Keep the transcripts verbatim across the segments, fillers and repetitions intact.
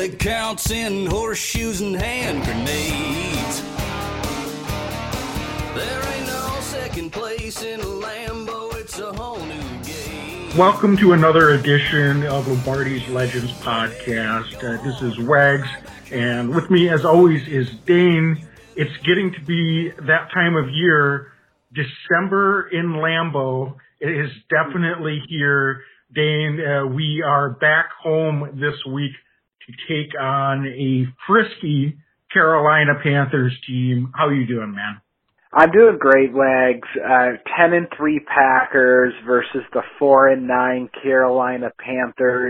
leg counts in horseshoes and hand grenades. There ain't no second place in a Lambo, it's a whole new game. Welcome to another edition of Lombardi's Legends podcast. Uh, this is Wags, and with me as always is Dane. It's getting to be that time of year, December in Lambeau. It is definitely here. Dane, uh, we are back home this week to take on a frisky Carolina Panthers team. How are you doing, man? I'm doing great, Wags. Uh, ten and three Packers versus the four and nine Carolina Panthers.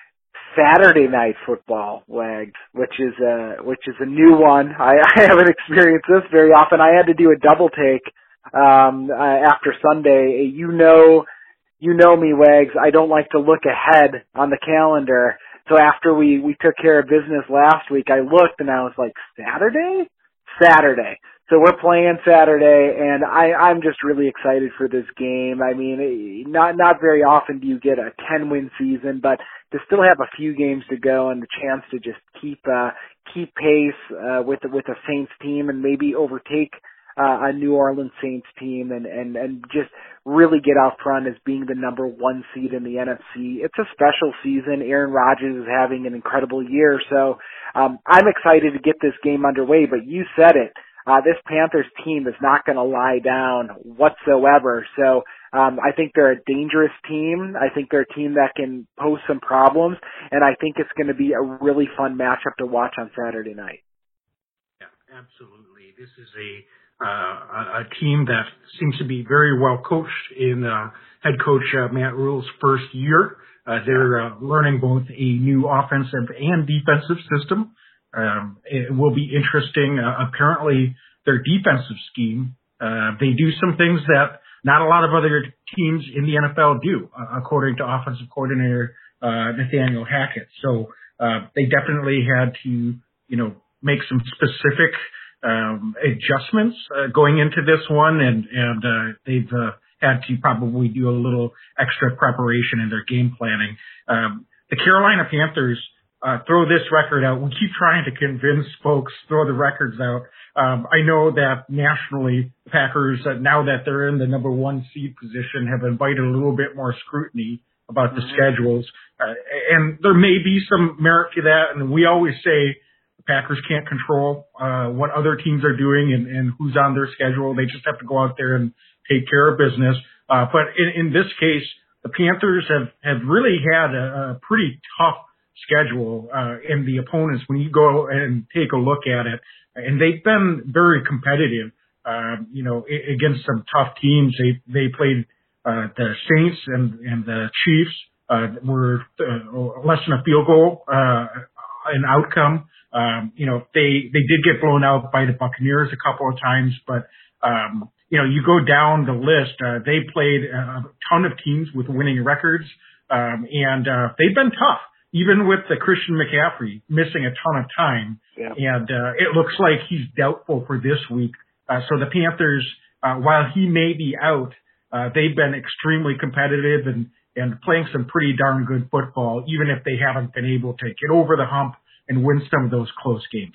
Saturday night football, Wags, which is a which is a new one. I, I haven't experienced this very often. I had to do a double take um, uh, after Sunday. You know, you know me, Wags. I don't like to look ahead on the calendar. So after we we took care of business last week, I looked and I was like, Saturday, Saturday. So we're playing Saturday, and I, I'm just really excited for this game. I mean, not not very often do you get a ten-win season, but to still have a few games to go and the chance to just keep uh, keep pace uh, with with a Saints team and maybe overtake uh, a New Orleans Saints team and, and, and just really get out front as being the number one seed in the N F C. It's a special season. Aaron Rodgers is having an incredible year, so um, I'm excited to get this game underway. But you said it. Uh, this Panthers team is not going to lie down whatsoever. So um, I think they're a dangerous team. I think they're a team that can pose some problems, and I think it's going to be a really fun matchup to watch on Saturday night. Yeah, absolutely. This is a uh, a, a team that seems to be very well coached in uh, head coach uh, Matt Rule's first year. Uh, they're uh, learning both a new offensive and defensive system. Um, it will be interesting. Uh, apparently, their defensive scheme, uh, they do some things that not a lot of other teams in the N F L do, uh, according to offensive coordinator uh, Nathaniel Hackett. So uh, they definitely had to, you know, make some specific um, adjustments uh, going into this one, and and uh, they've uh, had to probably do a little extra preparation in their game planning. Um, the Carolina Panthers. Uh, throw this record out. We keep trying to convince folks, throw the records out. Um, I know that nationally, the Packers, uh, now that they're in the number one seed position, have invited a little bit more scrutiny about the mm-hmm. schedules. Uh, and there may be some merit to that. And we always say the Packers can't control uh, what other teams are doing and, and who's on their schedule. They just have to go out there and take care of business. Uh, but in, in this case, the Panthers have, have really had a, a pretty tough schedule uh, and the opponents when you go and take a look at it, and they've been very competitive. Um, you know, I- against some tough teams. They they played uh, the Saints and and the Chiefs. Uh, were uh, less than a field goal uh, an outcome. Um, you know, they they did get blown out by the Buccaneers a couple of times, but um, you know, you go down the list. Uh, they played a ton of teams with winning records, um, and uh, they've been tough. Even with the Christian McCaffrey missing a ton of time, yeah. and uh, it looks like he's doubtful for this week. Uh, so the Panthers, uh, while he may be out, uh, they've been extremely competitive and, and playing some pretty darn good football, even if they haven't been able to get over the hump and win some of those close games.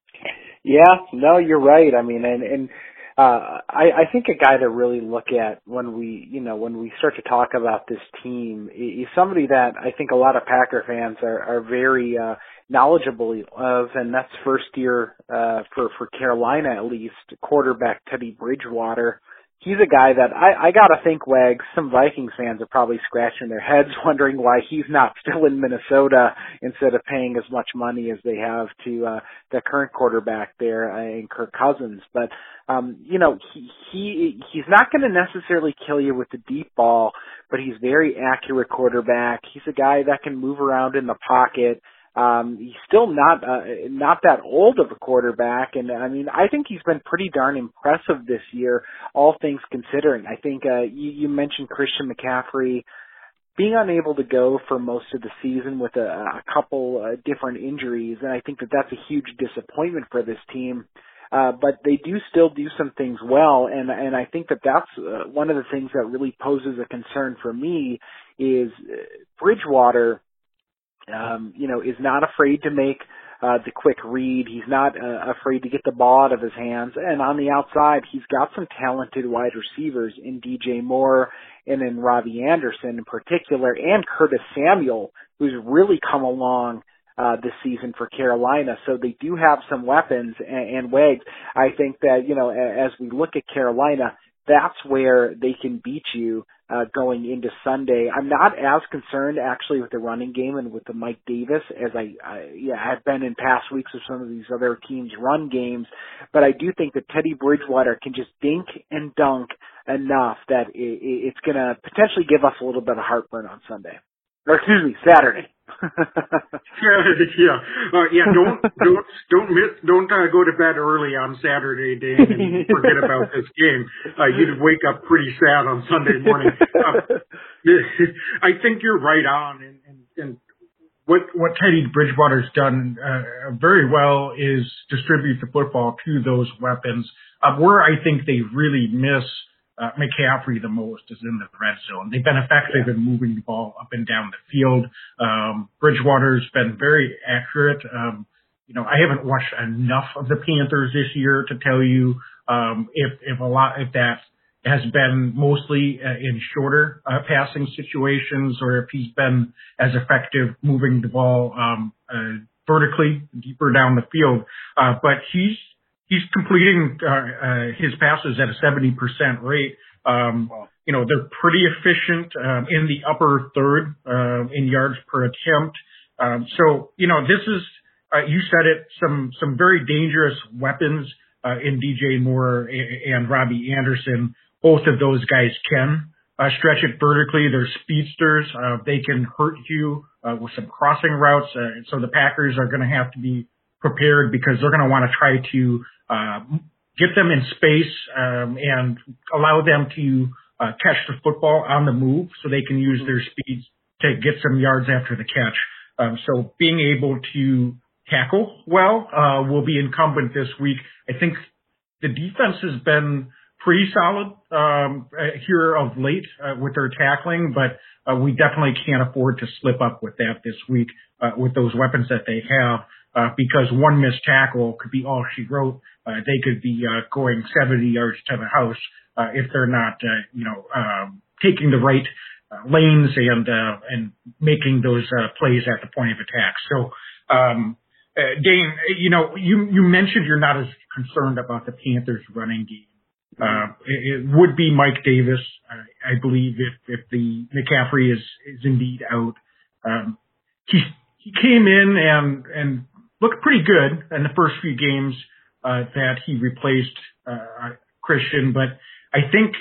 Yeah, no, you're right. I mean, and, and Uh, I, I think a guy to really look at when we, you know, when we start to talk about this team is somebody that I think a lot of Packer fans are, are very uh, knowledgeable of, and that's first year uh, for for Carolina at least, quarterback Teddy Bridgewater. He's a guy that I, I gotta think, Wags, some Vikings fans are probably scratching their heads wondering why he's not still in Minnesota instead of paying as much money as they have to uh, the current quarterback there uh, in Kirk Cousins. But um, you know, he, he he's not going to necessarily kill you with the deep ball, but he's very accurate quarterback. He's a guy that can move around in the pocket. Um, he's still not, uh, not that old of a quarterback. And I mean, I think he's been pretty darn impressive this year, all things considering. I think, uh, you, you mentioned Christian McCaffrey being unable to go for most of the season with a, a couple uh, different injuries. And I think that that's a huge disappointment for this team. Uh, but they do still do some things well. And, and I think that that's uh, one of the things that really poses a concern for me is uh, Bridgewater. um, you know, is not afraid to make uh, the quick read. He's not uh, afraid to get the ball out of his hands. And on the outside, he's got some talented wide receivers in D J Moore and in Robbie Anderson in particular, and Curtis Samuel, who's really come along uh, this season for Carolina. So they do have some weapons. And, and Wags, I think that, you know, as we look at Carolina, that's where they can beat you uh, going into Sunday. I'm not as concerned actually with the running game and with the Mike Davis as I, I yeah have been in past weeks with some of these other teams' run games, but I do think that Teddy Bridgewater can just dink and dunk enough that it, it's going to potentially give us a little bit of heartburn on Sunday. Or excuse me, Saturday. Saturday, yeah, uh, yeah. Don't don't don't miss. Don't uh, go to bed early on Saturday, Dan, and forget about this game. Uh, you'd wake up pretty sad on Sunday morning. Uh, I think you're right on, and, and, and what what Teddy Bridgewater's done uh, very well is distribute the football to those weapons. Uh, where I think they really miss Uh, McCaffrey the most is in the red zone. They've been effective in moving the ball up and down the field. Um, Bridgewater's been very accurate. Um, you know, I haven't watched enough of the Panthers this year to tell you um, if if a lot if that has been mostly uh, in shorter uh, passing situations, or if he's been as effective moving the ball um, uh, vertically deeper down the field. Uh, but he's He's completing uh, uh, his passes at a seventy percent rate. Um, wow. You know, they're pretty efficient um, in the upper third uh, in yards per attempt. Um, so, you know, this is, uh, you said it, some some very dangerous weapons uh, in D J Moore and Robbie Anderson. Both of those guys can uh, stretch it vertically. They're speedsters. Uh, they can hurt you uh, with some crossing routes. Uh, so the Packers are going to have to be prepared because they're going to want to try to uh, get them in space um, and allow them to uh, catch the football on the move so they can use their speeds to get some yards after the catch. Um, so being able to tackle well uh, will be incumbent this week. I think the defense has been pretty solid um, here of late uh, with their tackling, but uh, we definitely can't afford to slip up with that this week uh, with those weapons that they have. Uh, because one missed tackle could be all she wrote. Uh, they could be uh, going seventy yards to the house uh, if they're not, uh, you know, um, taking the right uh, lanes and uh, and making those uh, plays at the point of attack. So, um, uh, Dane, you know, you you mentioned you're not as concerned about the Panthers' running game. Uh, it, it would be Mike Davis, uh, I believe, if if the McCaffrey is is indeed out. Um, he he came in and and looked pretty good in the first few games uh, that he replaced uh, Christian, but I think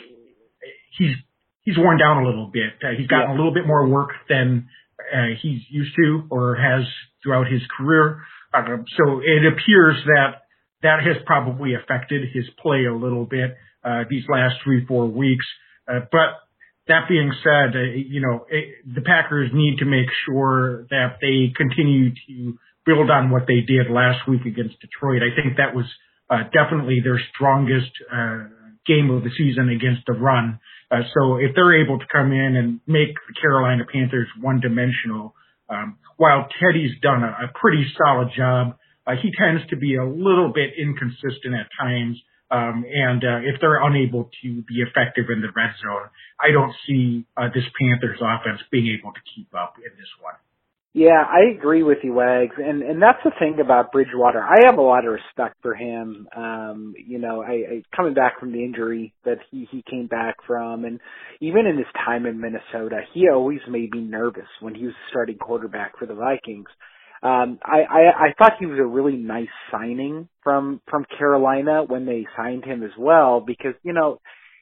he's he's worn down a little bit. Uh, he's gotten yeah. a little bit more work than uh, he's used to or has throughout his career. Uh, so it appears that that has probably affected his play a little bit uh, these last three, four weeks. Uh, but that being said, uh, you know, it, the Packers need to make sure that they continue to build on what they did last week against Detroit. I think that was uh, definitely their strongest uh, game of the season against the run. Uh, so if they're able to come in and make the Carolina Panthers one-dimensional, um, while Teddy's done a, a pretty solid job, uh, he tends to be a little bit inconsistent at times. Um, and uh, if they're unable to be effective in the red zone, I don't see uh, this Panthers offense being able to keep up in this one. Yeah, I agree with you, Wags, and and that's the thing about Bridgewater. I have a lot of respect for him. Um, you know, I, I coming back from the injury that he he came back from, and even in his time in Minnesota, he always made me nervous when he was starting quarterback for the Vikings. Um, I, I I thought he was a really nice signing from from Carolina when they signed him as well, because you know,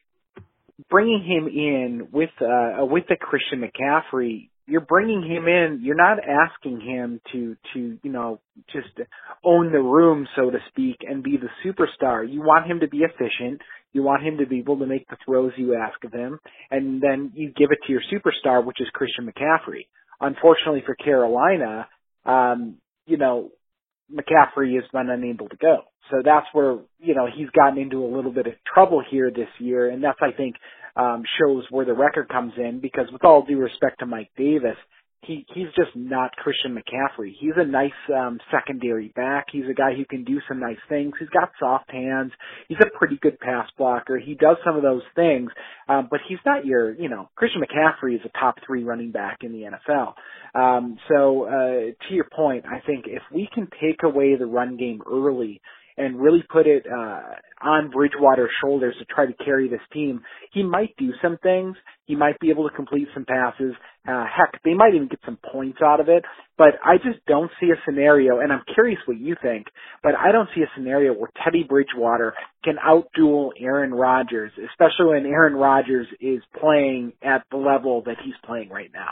bringing him in with uh with the Christian McCaffrey. You're bringing him in, you're not asking him to, to, you know, just own the room, so to speak, and be the superstar. You want him to be efficient. You want him to be able to make the throws you ask of him. And then you give it to your superstar, which is Christian McCaffrey. Unfortunately for Carolina, um, you know, McCaffrey has been unable to go. So that's where, you know, he's gotten into a little bit of trouble here this year. And that's, I think, um, shows where the record comes in, because with all due respect to Mike Davis, he he's just not Christian McCaffrey. He's a nice um, secondary back. He's a guy who can do some nice things. He's got soft hands. He's a pretty good pass blocker. He does some of those things, um, but he's not your, you know, Christian McCaffrey is a top three running back in the N F L. Um, so uh, to your point, I think if we can take away the run game early and really put it uh, on Bridgewater's shoulders to try to carry this team, he might do some things. He might be able to complete some passes. Uh, heck, they might even get some points out of it. But I just don't see a scenario, and I'm curious what you think, but I don't see a scenario where Teddy Bridgewater can outduel Aaron Rodgers, especially when Aaron Rodgers is playing at the level that he's playing right now.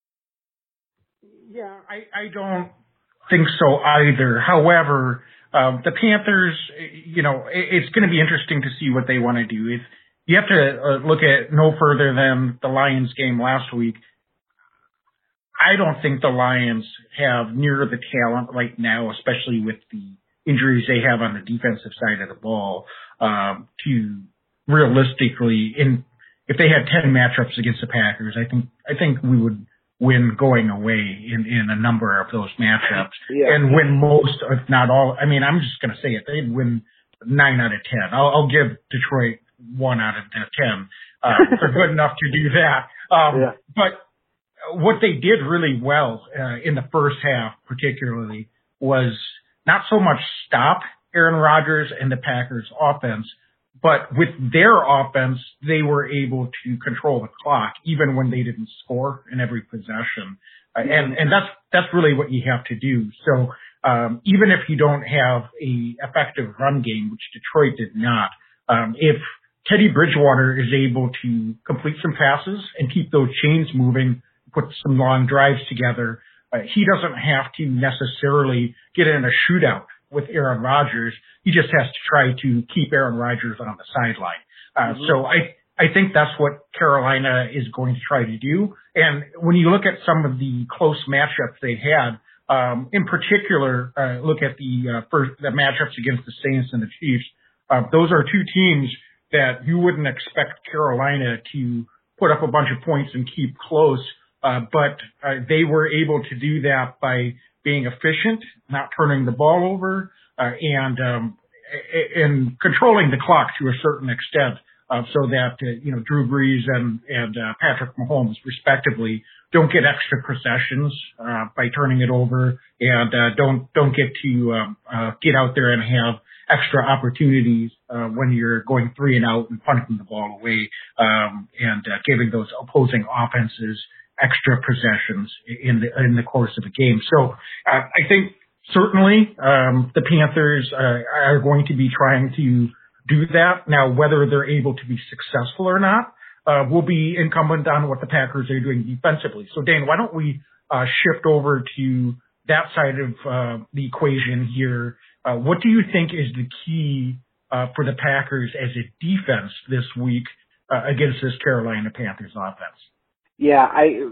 Yeah, I, I don't think so either. However, uh, the Panthers, you know, it, it's going to be interesting to see what they want to do. If you have to uh, look at no further than the Lions game last week, I don't think the Lions have near the talent right now, especially with the injuries they have on the defensive side of the ball, um, to realistically, in if they had ten matchups against the Packers, I think I think we would win going away in, in a number of those matchups yeah. and win most, if not all. I mean, I'm just going to say it. They'd win nine out of ten. I'll, I'll give Detroit one out of ten. Uh, they're good enough to do that. Um, yeah. But what they did really well uh, in the first half particularly was not so much stop Aaron Rodgers and the Packers offense, but with their offense, they were able to control the clock even when they didn't score in every possession. Uh, and, and that's, that's really what you have to do. So, um, even if you don't have a effective run game, which Detroit did not, um, if Teddy Bridgewater is able to complete some passes and keep those chains moving, put some long drives together, uh, he doesn't have to necessarily get in a shootout with Aaron Rodgers. He just has to try to keep Aaron Rodgers on the sideline. Uh, mm-hmm. So I, I think that's what Carolina is going to try to do. And when you look at some of the close matchups they had, um, in particular, uh, look at the, uh, first, the matchups against the Saints and the Chiefs. Uh, those are two teams that you wouldn't expect Carolina to put up a bunch of points and keep close. Uh, but, uh, they were able to do that by being efficient, not turning the ball over, uh, and, um, and controlling the clock to a certain extent, uh, so that, uh, you know, Drew Brees and, and, uh, Patrick Mahomes respectively don't get extra possessions, uh, by turning it over and, uh, don't, don't get to, um, uh, get out there and have extra opportunities, uh, when you're going three and out and punting the ball away, um, and, uh, giving those opposing offenses extra possessions in the in the course of a game. So uh, I think certainly um, the Panthers uh, are going to be trying to do that. Now, whether they're able to be successful or not uh, will be incumbent on what the Packers are doing defensively. So, Dane, why don't we uh, shift over to that side of uh, the equation here? Uh, what do you think is the key uh, for the Packers as a defense this week uh, against this Carolina Panthers offense? Yeah, I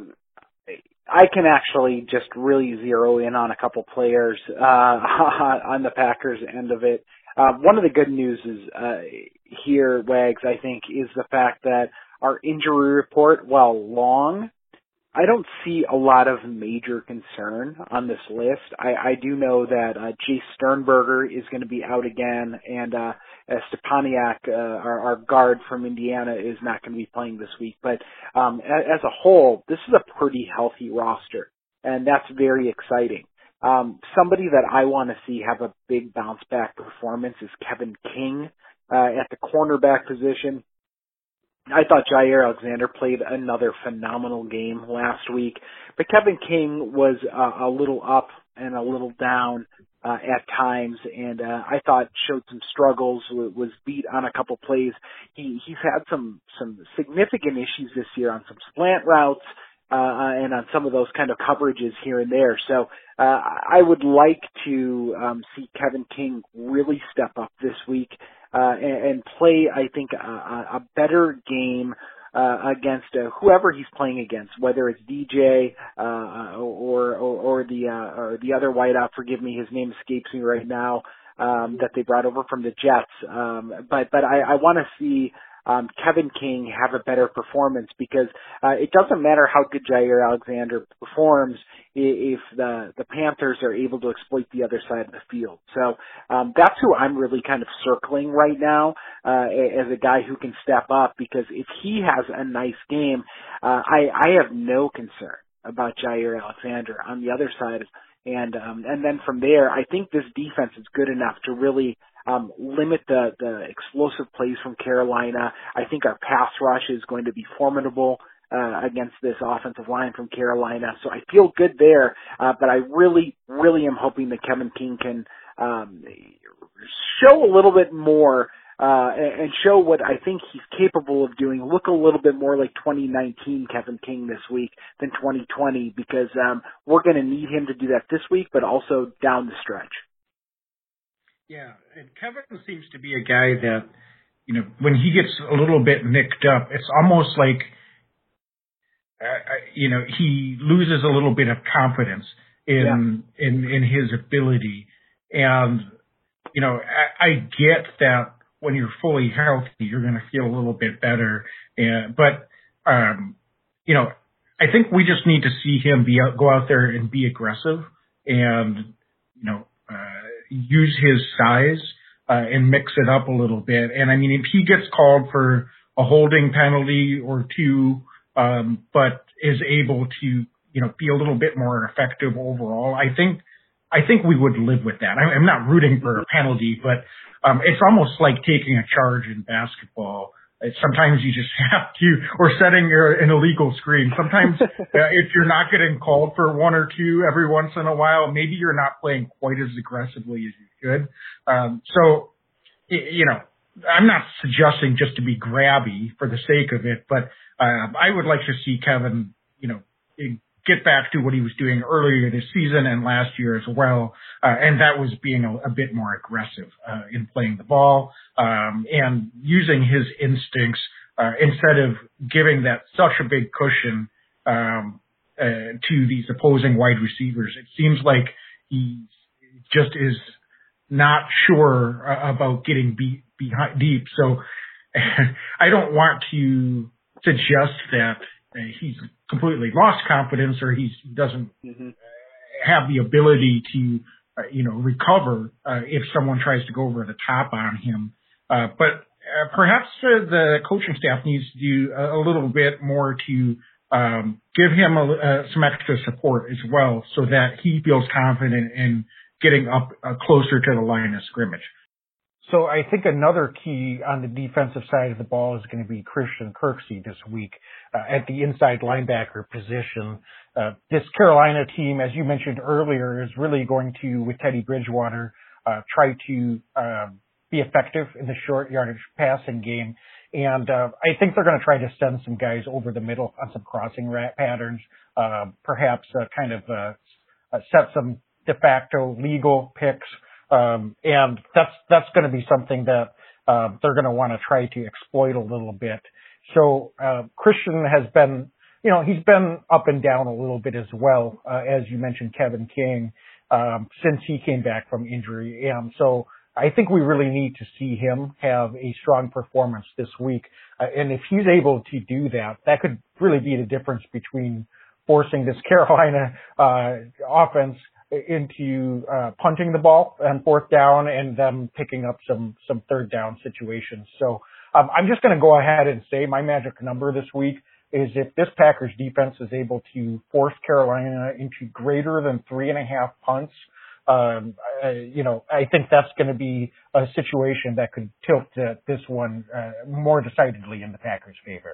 I can actually just really zero in on a couple players uh, on the Packers end of it. Uh, one of the good news is uh, here, Wags, I think, is the fact that our injury report, while long, I don't see a lot of major concern on this list. I, I do know that uh, Jace Sternberger is going to be out again, and uh, uh, Stepaniak, uh, our, our guard from Indiana, is not going to be playing this week. But um, as, as a whole, this is a pretty healthy roster, and that's very exciting. Um, somebody that I want to see have a big bounce-back performance is Kevin King uh, at the cornerback position. I thought Jair Alexander played another phenomenal game last week, but Kevin King was uh, a little up and a little down uh, at times, and uh, I thought showed some struggles, was beat on a couple plays. He he's had some some significant issues this year on some slant routes uh, and on some of those kind of coverages here and there. So uh, I would like to um, see Kevin King really step up this week. Uh, and, and play, I think, a, a better game uh, against uh, whoever he's playing against, whether it's D J uh, or, or or the uh, or the other wideout. Forgive me, his name escapes me right now. Um, that they brought over from the Jets, um, but but I, I want to see um, Kevin King have a better performance, because uh, it doesn't matter how good Jair Alexander performs if the the Panthers are able to exploit the other side of the field. So um, that's who I'm really kind of circling right now uh, as a guy who can step up, because if he has a nice game, uh, I, I have no concern about Jair Alexander on the other side. And um, and then from there, I think this defense is good enough to really um, limit the, the explosive plays from Carolina. I think our pass rush is going to be formidable uh, against this offensive line from Carolina. So I feel good there, uh, but I really, really am hoping that Kevin King can um, show a little bit more uh, and show what I think he's capable of doing, look a little bit more like twenty nineteen Kevin King this week than twenty twenty, because um, we're going to need him to do that this week, but also down the stretch. Yeah, and Kevin seems to be a guy that, you know, when he gets a little bit nicked up, it's almost like, uh, you know, he loses a little bit of confidence in yeah. in in his ability. And, you know, I, I get that when you're fully healthy, you're going to feel a little bit better. And, but, um, you know, I think we just need to see him be out, go out there and be aggressive and, you know, uh, use his size uh, and mix it up a little bit. And I mean, if he gets called for a holding penalty or two, um, but is able to, you know, be a little bit more effective overall, I think, I think we would live with that. I'm not rooting for a penalty, but um, it's almost like taking a charge in basketball. It's, sometimes you just have to, or setting your, an illegal screen. Sometimes uh, if you're not getting called for one or two every once in a while, maybe you're not playing quite as aggressively as you should. Um, so, you know, I'm not suggesting just to be grabby for the sake of it, but uh, I would like to see Kevin, you know, get back to what he was doing earlier this season and last year as well. Uh, and that was being a, a bit more aggressive, uh, in playing the ball, um, and using his instincts, uh, instead of giving that such a big cushion, um, uh, to these opposing wide receivers. It seems like he just is not sure uh, about getting beat behind deep. So I don't want to suggest that uh, he's completely lost confidence or he's, he doesn't mm-hmm. have the ability to, uh, you know, recover uh, if someone tries to go over the top on him. Uh, but uh, perhaps uh, the coaching staff needs to do a, a little bit more to um, give him a, uh, some extra support as well, so that he feels confident in getting up uh, closer to the line of scrimmage. So I think another key on the defensive side of the ball is going to be Christian Kirksey this week uh, at the inside linebacker position. Uh, this Carolina team, as you mentioned earlier, is really going to, with Teddy Bridgewater, uh, try to uh, be effective in the short yardage passing game. And uh, I think they're going to try to send some guys over the middle on some crossing rat patterns, uh, perhaps uh, kind of uh, uh, set some de facto legal picks. Um, and that's, that's going to be something that, uh, they're going to want to try to exploit a little bit. So, uh, Christian has been, you know, he's been up and down a little bit as well, uh, as you mentioned, Kevin King, um, since he came back from injury. And so I think we really need to see him have a strong performance this week. Uh, and if he's able to do that, that could really be the difference between forcing this Carolina, uh, offense into uh, punting the ball on fourth down and them picking up some some third down situations. So um, I'm just going to go ahead and say my magic number this week is if this Packers defense is able to force Carolina into greater than three and a half punts, um, uh, you know, I think that's going to be a situation that could tilt uh, this one uh, more decidedly in the Packers' favor.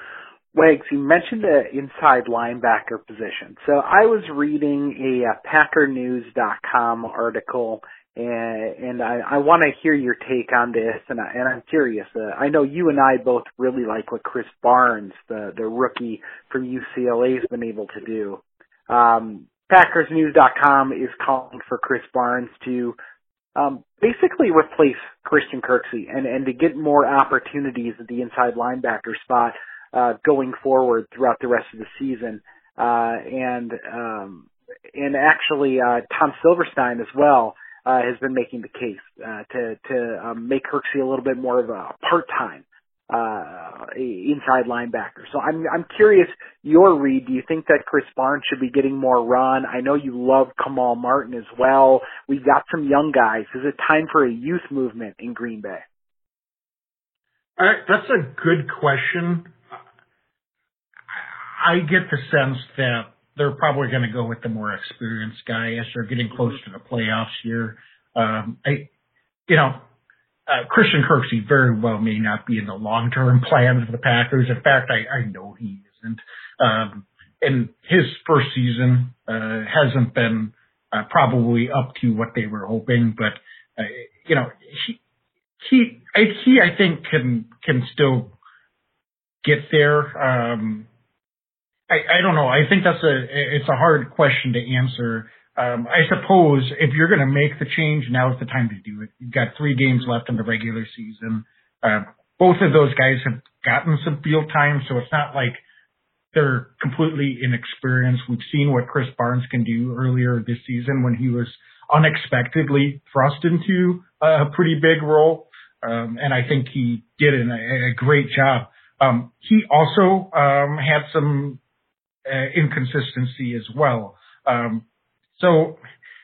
Wags, you mentioned the inside linebacker position. So I was reading a, a Packer News dot com article, and, and I, I want to hear your take on this, and, I, and I'm curious. Uh, I know you and I both really like what Chris Barnes, the, the rookie from U C L A, has been able to do. Um, Packers News dot com is calling for Chris Barnes to um, basically replace Christian Kirksey and, and to get more opportunities at the inside linebacker spot Uh, going forward throughout the rest of the season. Uh, and, um, and actually, uh, Tom Silverstein as well, uh, has been making the case, uh, to, to, um, make Kirksey a little bit more of a part-time, uh, inside linebacker. So I'm, I'm curious, your read, do you think that Chris Barnes should be getting more run? I know you love Kamal Martin as well. We've got some young guys. Is it time for a youth movement in Green Bay? Uh, that's a good question. I get the sense that they're probably going to go with the more experienced guy as they're getting close to the playoffs here. Um, I, you know, uh, Christian Kirksey very well may not be in the long-term plans of the Packers. In fact, I, I know he isn't. Um, and his first season uh, hasn't been uh, probably up to what they were hoping, but uh, you know, he he I, he I think can can still get there. Um, I, I don't know. I think that's a, it's a hard question to answer. Um, I suppose if you're going to make the change, now is the time to do it. You've got three games left in the regular season. Uh, both of those guys have gotten some field time, so it's not like they're completely inexperienced. We've seen what Chris Barnes can do earlier this season when he was unexpectedly thrust into a pretty big role. Um, and I think he did a, a great job. Um, he also, um, had some, Uh, inconsistency as well. Um, so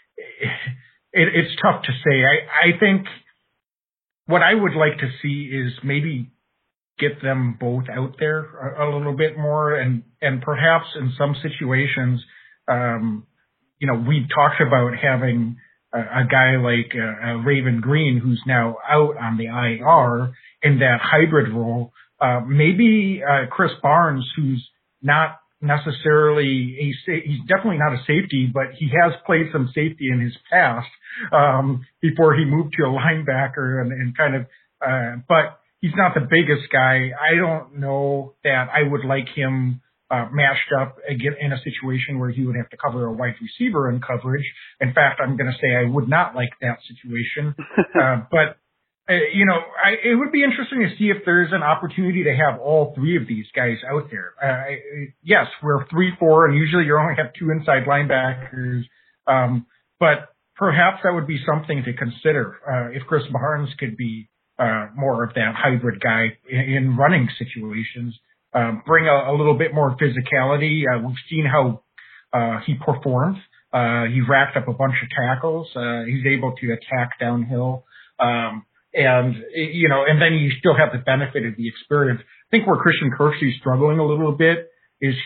it, it's tough to say. I, I think what I would like to see is maybe get them both out there a, a little bit more, and, and perhaps in some situations, um, you know, we talked about having a, a guy like uh, uh, Raven Green, who's now out on the I R in that hybrid role. Uh, maybe uh, Chris Barnes, who's not necessarily a sa- he's definitely not a safety, but he has played some safety in his past um, before he moved to a linebacker and, and kind of. Uh, but he's not the biggest guy. I don't know that I would like him uh, matched up again in a situation where he would have to cover a wide receiver in coverage. In fact, I'm going to say I would not like that situation. uh, but. Uh, you know, I, it would be interesting to see if there's an opportunity to have all three of these guys out there. Uh, I, yes, we're three, four, and usually you only have two inside linebackers. Um, but perhaps that would be something to consider uh, if Chris Barnes could be uh, more of that hybrid guy in, in running situations. Um, bring a, a little bit more physicality. Uh, we've seen how uh, he performed. Uh, he racked up a bunch of tackles. Uh, he's able to attack downhill. Um, And, you know, and then you still have the benefit of the experience. I think where Christian Kirksey's struggling a little bit is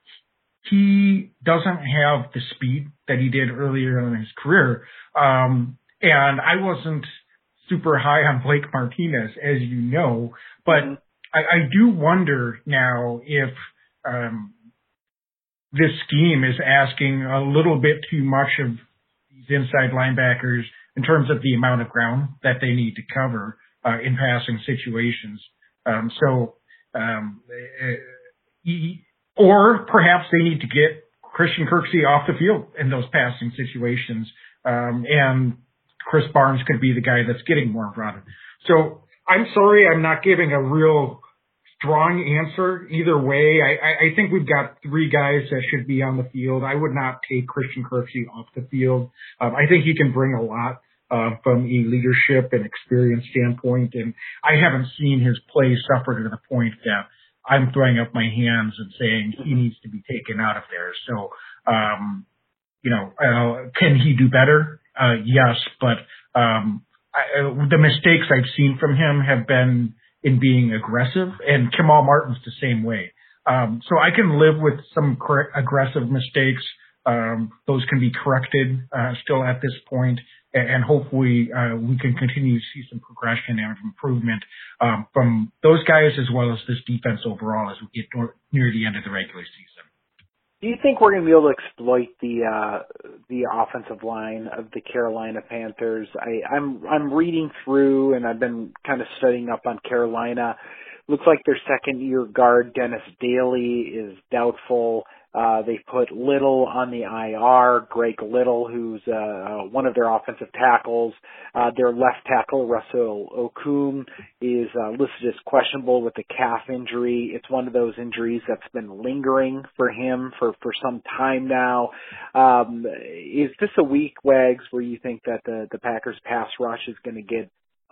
he doesn't have the speed that he did earlier in his career. Um, and I wasn't super high on Blake Martinez, as you know, but mm-hmm. I, I do wonder now if um, this scheme is asking a little bit too much of these inside linebackers in terms of the amount of ground that they need to cover uh, in passing situations. Um, so, um, he, or perhaps they need to get Christian Kirksey off the field in those passing situations, um, and Chris Barnes could be the guy that's getting more run. So I'm sorry I'm not giving a real strong answer either way. I, I, I think we've got three guys that should be on the field. I would not take Christian Kirksey off the field. Um, I think he can bring a lot uh, from a leadership and experience standpoint, and I haven't seen his play suffer to the point that I'm throwing up my hands and saying he needs to be taken out of there. So, um, you know, uh, can he do better? Uh, yes, but um, I, the mistakes I've seen from him have been in being aggressive, and Kamal Martin's the same way. Um, so I can live with some correct, aggressive mistakes. Um, those can be corrected uh, still at this point, and, and hopefully uh, we can continue to see some progression and improvement um, from those guys as well as this defense overall as we get near the end of the regular season. Do you think we're going to be able to exploit the uh, the offensive line of the Carolina Panthers? I, I'm I'm reading through, and I've been kind of studying up on Carolina. Looks like their second year guard Dennis Daly is doubtful. Uh, they put Little on the I R, Greg Little, who's uh, one of their offensive tackles. Uh, their left tackle, Russell Okung, is uh, listed as questionable with a calf injury. It's one of those injuries that's been lingering for him for, for some time now. Um, is this a week, Wags, where you think that the, the Packers pass rush is going to get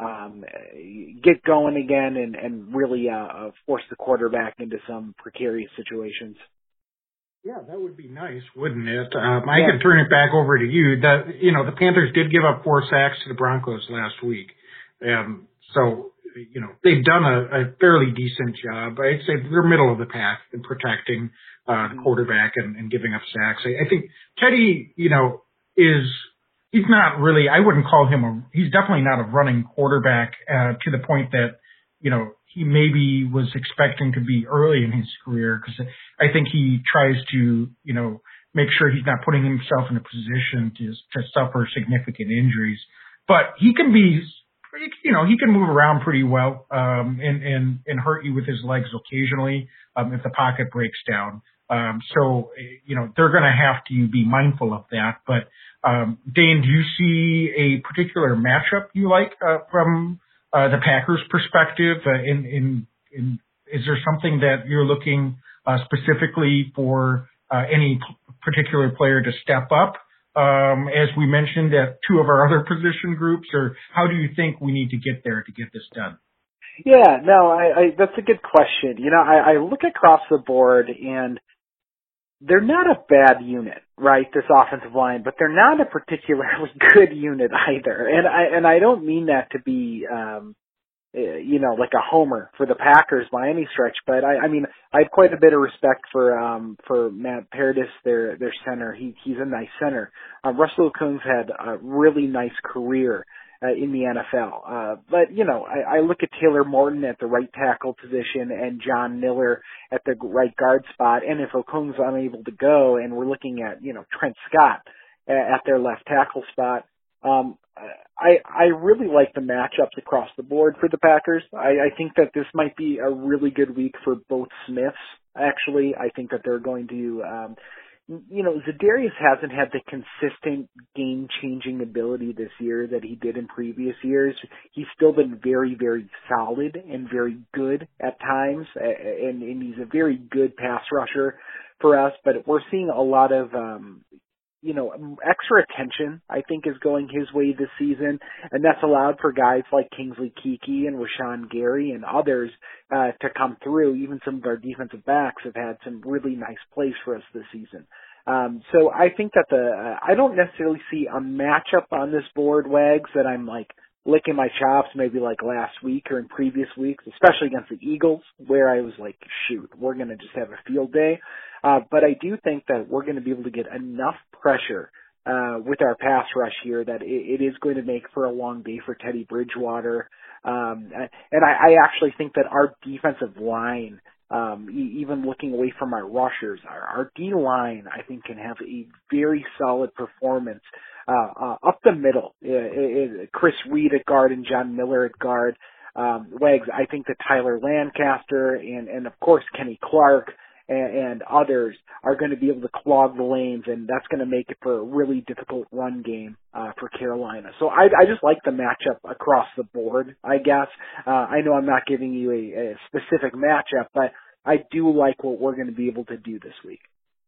um, get going again and, and really uh, force the quarterback into some precarious situations. Yeah, that would be nice, wouldn't it? Um, I yeah. could turn it back over to you. The, you know, the Panthers did give up four sacks to the Broncos last week. Um, so, you know, they've done a, a fairly decent job. I'd say they're middle of the pack in protecting uh, the quarterback and, and giving up sacks. I, I think Teddy, you know, is he's not really, I wouldn't call him a, he's definitely not a running quarterback uh, to the point that, you know, he maybe was expecting to be early in his career, because I think he tries to, you know, make sure he's not putting himself in a position to to suffer significant injuries. But he can be, you know, he can move around pretty well um, and, and, and hurt you with his legs occasionally um, if the pocket breaks down. Um, so, you know, they're going to have to be mindful of that. But, um, Dane, do you see a particular matchup you like uh, from uh, the Packers' perspective? Uh, in, in, in, is there something that you're looking uh, specifically for uh, any p- particular player to step up, um, as we mentioned at two of our other position groups? Or how do you think we need to get there to get this done? Yeah, no, I, I, that's a good question. You know, I, I look across the board and they're not a bad unit, right? This offensive line, but they're not a particularly good unit either. And I and I don't mean that to be, um, you know, like a homer for the Packers by any stretch. But I, I mean, I have quite a bit of respect for um, for Matt Paradis, their their center. He he's a nice center. Uh, Russell Okung's had a really nice career Uh, in the N F L. Uh, but, you know, I, I look at Taylor Morton at the right tackle position and John Miller at the right guard spot. And if Okung's unable to go and we're looking at, you know, Trent Scott at, at their left tackle spot, um, I, I really like the matchups across the board for the Packers. I, I think that this might be a really good week for both Smiths, actually. I think that they're going to, um, you know, Za'Darius hasn't had the consistent game-changing ability this year that he did in previous years. He's still been very, very solid and very good at times, and, and he's a very good pass rusher for us. But we're seeing a lot of, um, you know, extra attention, I think, is going his way this season, and that's allowed for guys like Kingsley Keke and Rashawn Gary and others uh, to come through. Even some of our defensive backs have had some really nice plays for us this season. Um, so I think that the uh, I don't necessarily see a matchup on this board, Wags, that I'm like licking my chops maybe like last week or in previous weeks, especially against the Eagles, where I was like, shoot, we're going to just have a field day. Uh, but I do think that we're going to be able to get enough pressure uh, with our pass rush here that it, it is going to make for a long day for Teddy Bridgewater. Um, and I, I actually think that our defensive line, um, e- even looking away from our rushers, our, our D line, I think, can have a very solid performance uh, uh, up the middle. Uh, uh, Chris Reed at guard and John Miller at guard. Um, Wags, I think that Tyler Lancaster and, and of course Kenny Clark and others are going to be able to clog the lanes, and that's going to make it for a really difficult run game uh, for Carolina. So I, I just like the matchup across the board, I guess. Uh, I know I'm not giving you a, a specific matchup, but I do like what we're going to be able to do this week.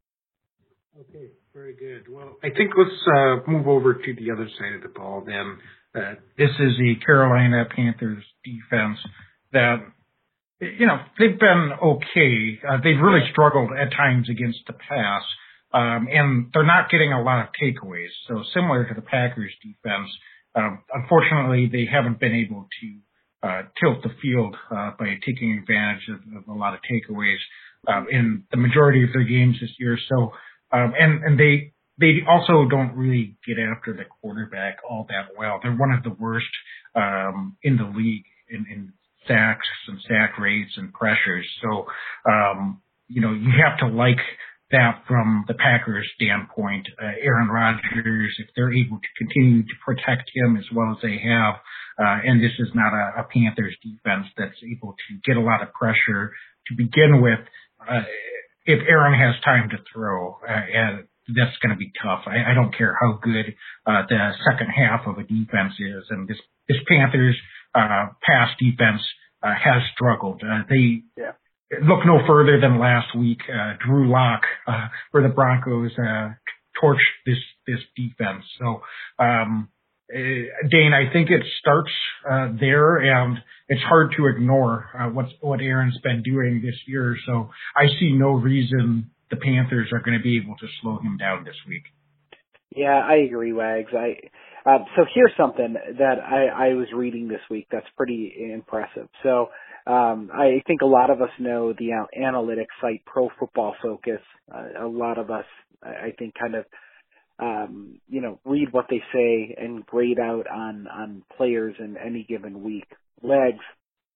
Okay, very good. Well, I think let's uh, move over to the other side of the ball then. Uh, this is the Carolina Panthers defense that, you know, they've been okay. Uh, they've really struggled at times against the pass, um, and they're not getting a lot of takeaways. So similar to the Packers defense, um, unfortunately, they haven't been able to uh, tilt the field uh, by taking advantage of, of a lot of takeaways uh, in the majority of their games this year. So, um, and and they they also don't really get after the quarterback all that well. They're one of the worst um, in the league in, in sacks and sack rates and pressures. So, um, you know, you have to like that from the Packers' standpoint. Uh, Aaron Rodgers, if they're able to continue to protect him as well as they have, uh, and this is not a, a Panthers defense that's able to get a lot of pressure to begin with, uh, if Aaron has time to throw, uh, and that's going to be tough. I, I don't care how good uh, the second half of a defense is, and this this Panthers uh, pass defense uh, has struggled. Uh, they yeah. look no further than last week. Uh, Drew Lock, uh, where the Broncos uh, torched this this defense. So um, uh, Dane, I think it starts uh, there, and it's hard to ignore uh, what's, what Aaron's been doing this year. So I see no reason the Panthers are going to be able to slow him down this week. Yeah, I agree, Wags. I uh, so here's something that I, I was reading this week that's pretty impressive. So um, I think a lot of us know the uh, analytics site Pro Football Focus. Uh, a lot of us, I think, kind of um, you know read what they say and grade out on on players in any given week. Legs.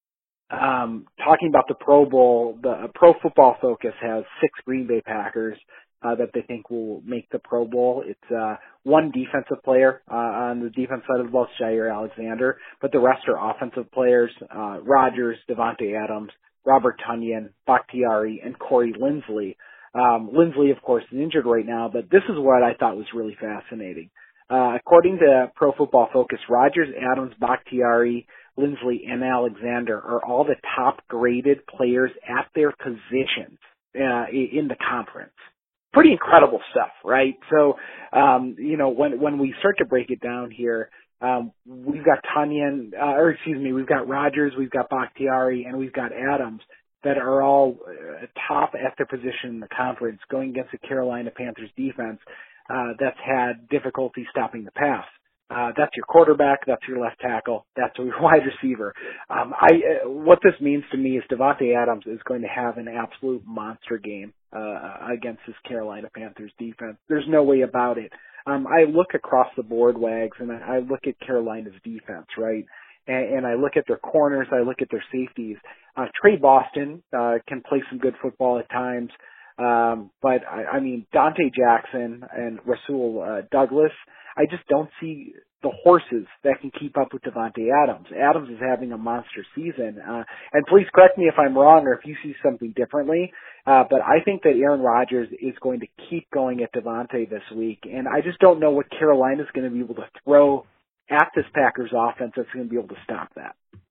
Um, talking about the Pro Bowl, the uh, Pro Football Focus has six Green Bay Packers uh, that they think will make the Pro Bowl. It's uh, one defensive player uh, on the defense side of the ball, Jair Alexander, but the rest are offensive players: uh, Rodgers, Devontae Adams, Robert Tonyan, Bakhtiari, and Corey Linsley. Um, Linsley, of course, is injured right now, but this is what I thought was really fascinating. Uh, according to Pro Football Focus, Rodgers, Adams, Bakhtiari, Linsley, and Alexander are all the top-graded players at their positions uh, in the conference. Pretty incredible stuff, right? So, um, you know, when when we start to break it down here, um, we've got Tonyan, uh, or excuse me, we've got Rodgers, we've got Bakhtiari, and we've got Adams that are all uh, top at their position in the conference going against the Carolina Panthers defense uh, that's had difficulty stopping the pass. Uh, that's your quarterback, that's your left tackle, that's your wide receiver. Um, I, uh, what this means to me is Devontae Adams is going to have an absolute monster game uh, against this Carolina Panthers defense. There's no way about it. Um, I look across the board, Wags, and I, I look at Carolina's defense, right? And, and I look at their corners, I look at their safeties. Uh, Trey Boston uh, can play some good football at times, um, but I, I mean Dante Jackson and Rasul uh, Douglas, I just don't see the horses that can keep up with Devontae Adams. Adams is having a monster season. Uh, and please correct me if I'm wrong or if you see something differently. Uh, but I think that Aaron Rodgers is going to keep going at Devontae this week. And I just don't know what Carolina's going to be able to throw at this Packers offense that's going to be able to stop that.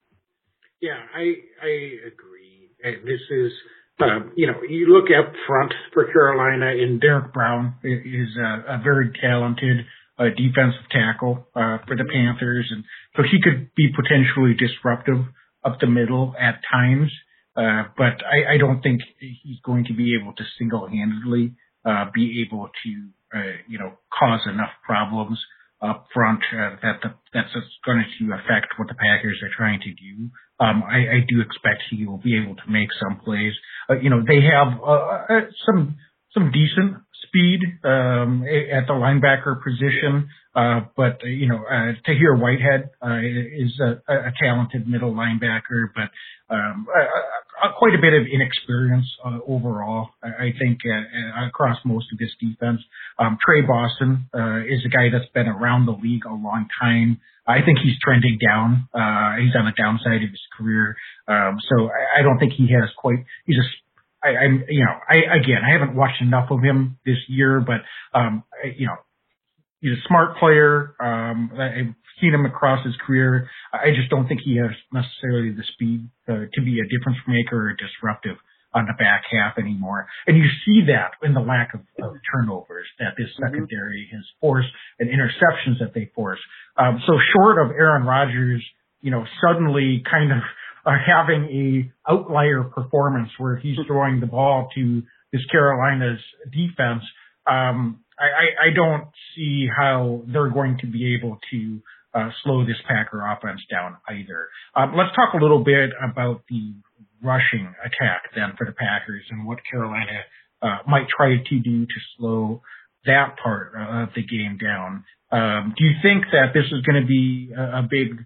Yeah, I I agree. And this is, uh, you know, you look up front for Carolina, and Derek Brown is a, a very talented a defensive tackle uh, for the Panthers, and so he could be potentially disruptive up the middle at times. Uh, but I, I don't think he's going to be able to single-handedly uh, be able to, uh, you know, cause enough problems up front uh, that the, that's going to affect what the Packers are trying to do. Um, I, I do expect he will be able to make some plays. Uh, you know, they have uh, uh, some some decent speed um, at the linebacker position, uh, but uh, you know, uh, Tahir Whitehead uh, is a, a talented middle linebacker, but um, uh, quite a bit of inexperience uh, overall. I think uh, across most of this defense. Um, Trey Boston uh, is a guy that's been around the league a long time. I think he's trending down. Uh, he's on the downside of his career, um, so I, I don't think he has quite. He's a I, I'm, you know, I, again, I haven't watched enough of him this year, but, um, I, you know, he's a smart player. Um, I've seen him across his career. I just don't think he has necessarily the speed uh, to be a difference maker or disruptive on the back half anymore. And you see that in the lack of, of turnovers that this secondary has forced and interceptions that they force. Um, so short of Aaron Rodgers, you know, suddenly kind of, are having a outlier performance where he's throwing the ball to this Carolina's defense, um, I, I, I don't see how they're going to be able to uh, slow this Packer offense down either. Um, let's talk a little bit about the rushing attack then for the Packers and what Carolina uh, might try to do to slow that part of the game down. Um, do you think that this is going to be a, a big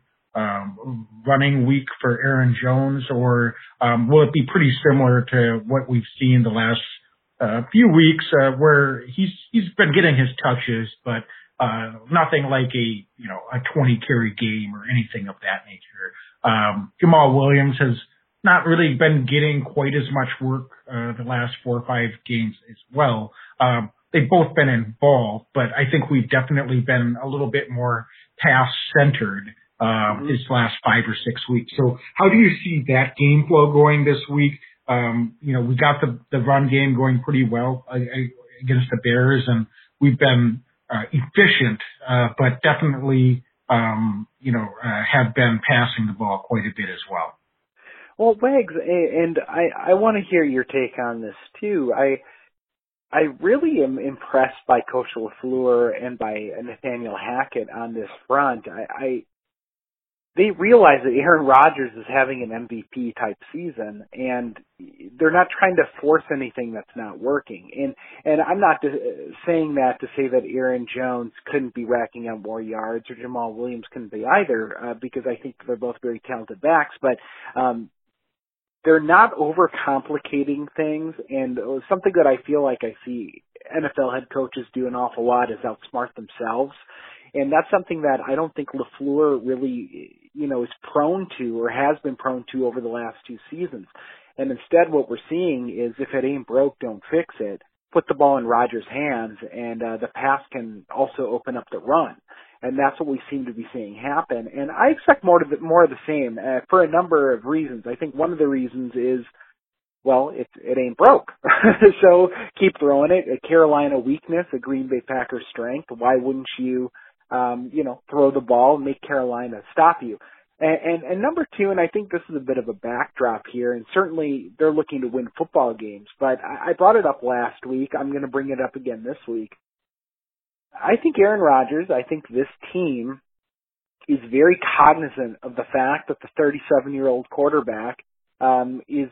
Um, running week for Aaron Jones, or um, will it be pretty similar to what we've seen the last uh, few weeks, uh, where he's he's been getting his touches, but uh, nothing like a you know a twenty carry game or anything of that nature. Um, Jamal Williams has not really been getting quite as much work uh, the last four or five games as well. Um, they've both been involved, but I think we've definitely been a little bit more pass centered Um, this last five or six weeks. So how do you see that game flow going this week? Um, you know, we got the, the run game going pretty well uh, against the Bears, and we've been uh, efficient, uh, but definitely um, you know, uh, have been passing the ball quite a bit as well. Well, Wags, and I, I want to hear your take on this too. I I really am impressed by Coach LaFleur and by Nathaniel Hackett on this front. I, I they realize that Aaron Rodgers is having an M V P type season, and they're not trying to force anything that's not working. And and I'm not saying that to say that Aaron Jones couldn't be racking up more yards or Jamal Williams couldn't be either, uh, because I think they're both very talented backs. But um, they're not overcomplicating things, and something that I feel like I see N F L head coaches do an awful lot is outsmart themselves. And that's something that I don't think LaFleur really, you know, is prone to or has been prone to over the last two seasons. And instead what we're seeing is if it ain't broke, don't fix it. Put the ball in Rodgers' hands, and uh, the pass can also open up the run. And that's what we seem to be seeing happen. And I expect more, to the, more of the same uh, for a number of reasons. I think one of the reasons is, well, it, it ain't broke. So keep throwing it. A Carolina weakness, a Green Bay Packers strength. Why wouldn't you, um, you know, throw the ball and make Carolina stop you? And, and, and number two, and I think this is a bit of a backdrop here, and certainly they're looking to win football games, but I, I brought it up last week. I'm going to bring it up again this week. I think Aaron Rodgers, I think this team is very cognizant of the fact that the thirty-seven-year-old quarterback um, is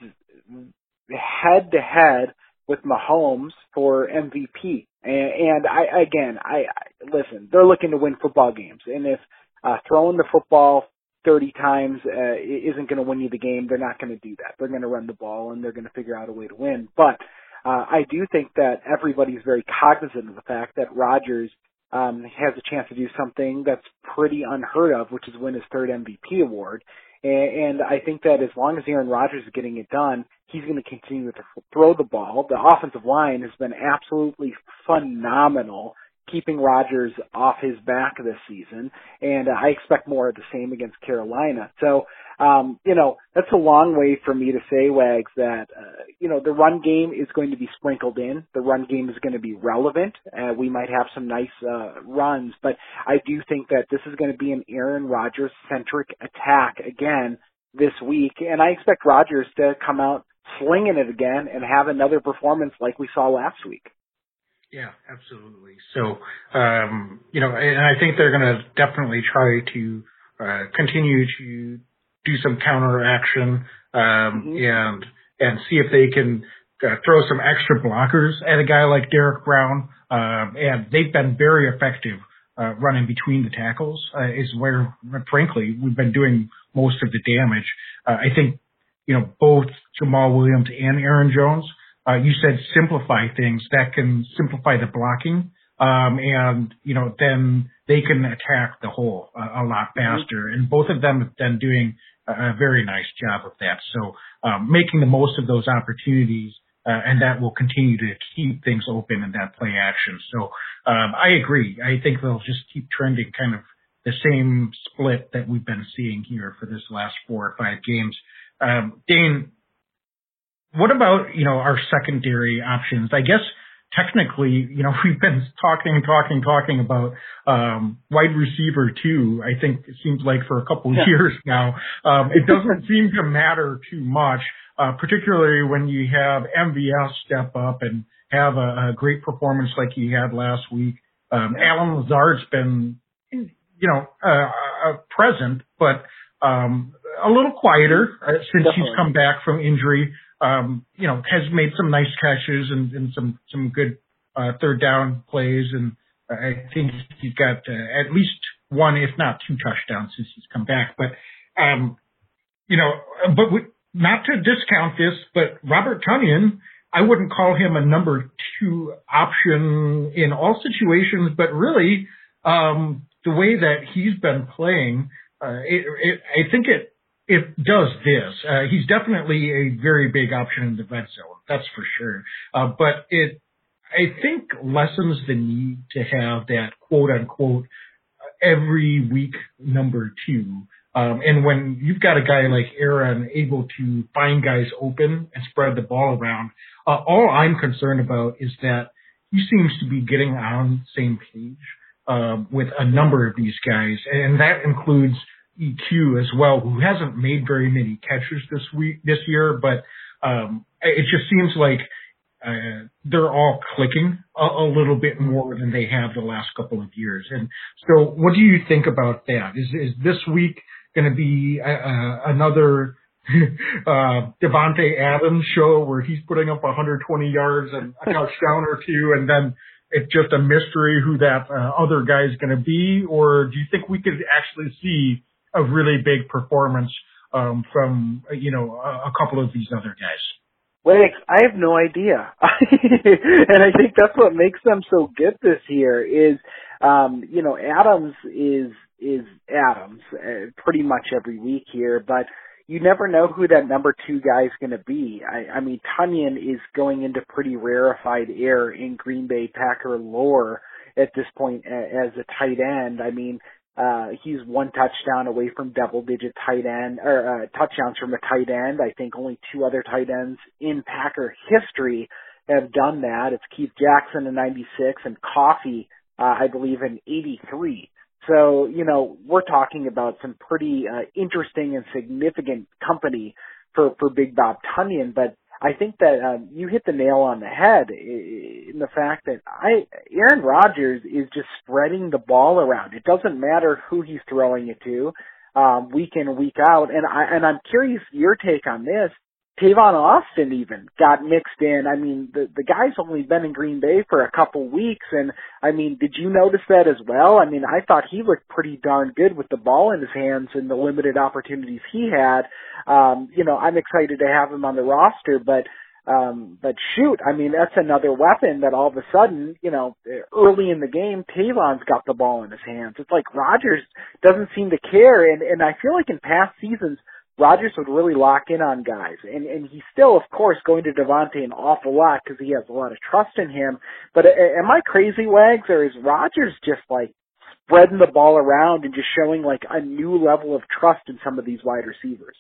head-to-head with Mahomes for M V P. And, and I, again, I, I listen, they're looking to win football games. And if uh, throwing the football thirty times uh, isn't going to win you the game, they're not going to do that. They're going to run the ball, and they're going to figure out a way to win. But Uh, I do think that everybody's very cognizant of the fact that Rodgers um, has a chance to do something that's pretty unheard of, which is win his third M V P award. And, and I think that as long as Aaron Rodgers is getting it done, he's going to continue to throw the ball. The offensive line has been absolutely phenomenal, keeping Rodgers off his back this season, and uh, I expect more of the same against Carolina. So, um, you know, that's a long way for me to say, Wags, that, uh, you know, the run game is going to be sprinkled in. The run game is going to be relevant. Uh, we might have some nice uh, runs, but I do think that this is going to be an Aaron Rodgers-centric attack again this week, and I expect Rodgers to come out slinging it again and have another performance like we saw last week. Yeah, absolutely. So, um, you know, and I think they're going to definitely try to uh, continue to do some counteraction um, mm-hmm. and and see if they can uh, throw some extra blockers at a guy like Derek Brown. Um, and they've been very effective uh, running between the tackles. Uh, is where, frankly, we've been doing most of the damage. Uh, I think, you know, both Jamal Williams and Aaron Jones. Uh, you said simplify things that can simplify the blocking, um, and, you know, then they can attack the hole a, a lot faster. And both of them have been doing a, a very nice job of that. So um, making the most of those opportunities, uh, and that will continue to keep things open in that play action. So um, I agree. I think they'll just keep trending kind of the same split that we've been seeing here for this last four or five games. Um, Dane, what about, you know, our secondary options? I guess technically, you know, we've been talking, talking, talking about um, wide receiver too. I think it seems like for a couple of yeah. years now. Um, it doesn't seem to matter too much, uh, particularly when you have M V S step up and have a, a great performance like he had last week. Um, Allen Lazard's been, you know, uh, uh, present, but um, a little quieter uh, since Definitely. he's come back from injury. Um, you know, has made some nice catches and, and some, some good, uh, third down plays. And uh, I think he's got uh, at least one, if not two touchdowns since he's come back. But, um, you know, but we, not to discount this, but Robert Tonyan, I wouldn't call him a number two option in all situations, but really, um, the way that he's been playing, uh, it, it, I think it, It does this. Uh, he's definitely a very big option in the red zone. That's for sure. Uh, but it, I think, lessens the need to have that quote unquote every week number two. Um, and when you've got a guy like Aaron able to find guys open and spread the ball around, uh, all I'm concerned about is that he seems to be getting on the same page uh, with a number of these guys, and that includes E Q as well, who hasn't made very many catches this week, this year, but um, it just seems like uh, they're all clicking a, a little bit more than they have the last couple of years. And so, what do you think about that? Is is this week going to be a, a, another uh, Davante Adams show where he's putting up one hundred twenty yards and a touchdown or two, and then it's just a mystery who that uh, other guy is going to be? Or do you think we could actually see a really big performance um, from, you know, a, a couple of these other guys? Wait, I have no idea. And I think that's what makes them so good this year is, um, you know, Adams is, is Adams uh, pretty much every week here, but you never know who that number two guy is going to be. I, I mean, Tonyan is going into pretty rarefied air in Green Bay Packer lore at this point as a tight end. I mean, Uh, he's one touchdown away from double-digit tight end or uh, touchdowns from a tight end. I think only two other tight ends in Packer history have done that. It's Keith Jackson in ninety-six and Coffey, uh, I believe, in eighty-three. So, you know, we're talking about some pretty uh, interesting and significant company for, for Big Bob Tonyan, but I think that um, you hit the nail on the head in the fact that I Aaron Rodgers is just spreading the ball around. It doesn't matter who he's throwing it to, um, week in and week out. And I and I'm curious your take on this. Tavon Austin even got mixed in. I mean, the the guy's only been in Green Bay for a couple weeks, and I mean, did you notice that as well? I mean, I thought he looked pretty darn good with the ball in his hands and the limited opportunities he had. Um, you know, I'm excited to have him on the roster, but um, but shoot, I mean, that's another weapon that all of a sudden, you know, early in the game, Tavon's got the ball in his hands. It's like Rodgers doesn't seem to care, and and I feel like in past seasons, Rodgers would really lock in on guys, and, and he's still, of course, going to Davante an awful lot because he has a lot of trust in him. But uh, am I crazy, Wags, or is Rodgers just like spreading the ball around and just showing like a new level of trust in some of these wide receivers?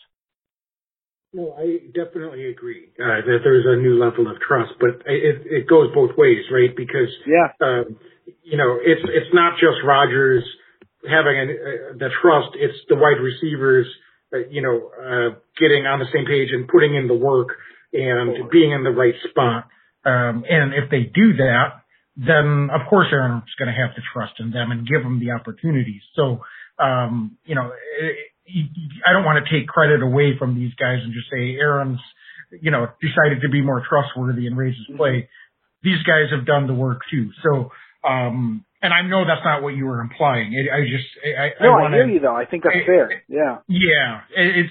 No, I definitely agree uh, that there's a new level of trust, but it, it goes both ways, right? Because yeah, um, you know, it's it's not just Rodgers having a, uh, the trust; it's the wide receivers. Uh, you know, uh, getting on the same page and putting in the work and being in the right spot. Um, and if they do that, then of course Aaron's going to have to trust in them and give them the opportunities. So, um, you know, it, it, I don't want to take credit away from these guys and just say Aaron's, you know, decided to be more trustworthy and raise his play. These guys have done the work too. So, um, and I know that's not what you were implying. It, I just, I, no, I, wanna, I hear you though. I think that's it, fair. Yeah. Yeah. It, it's,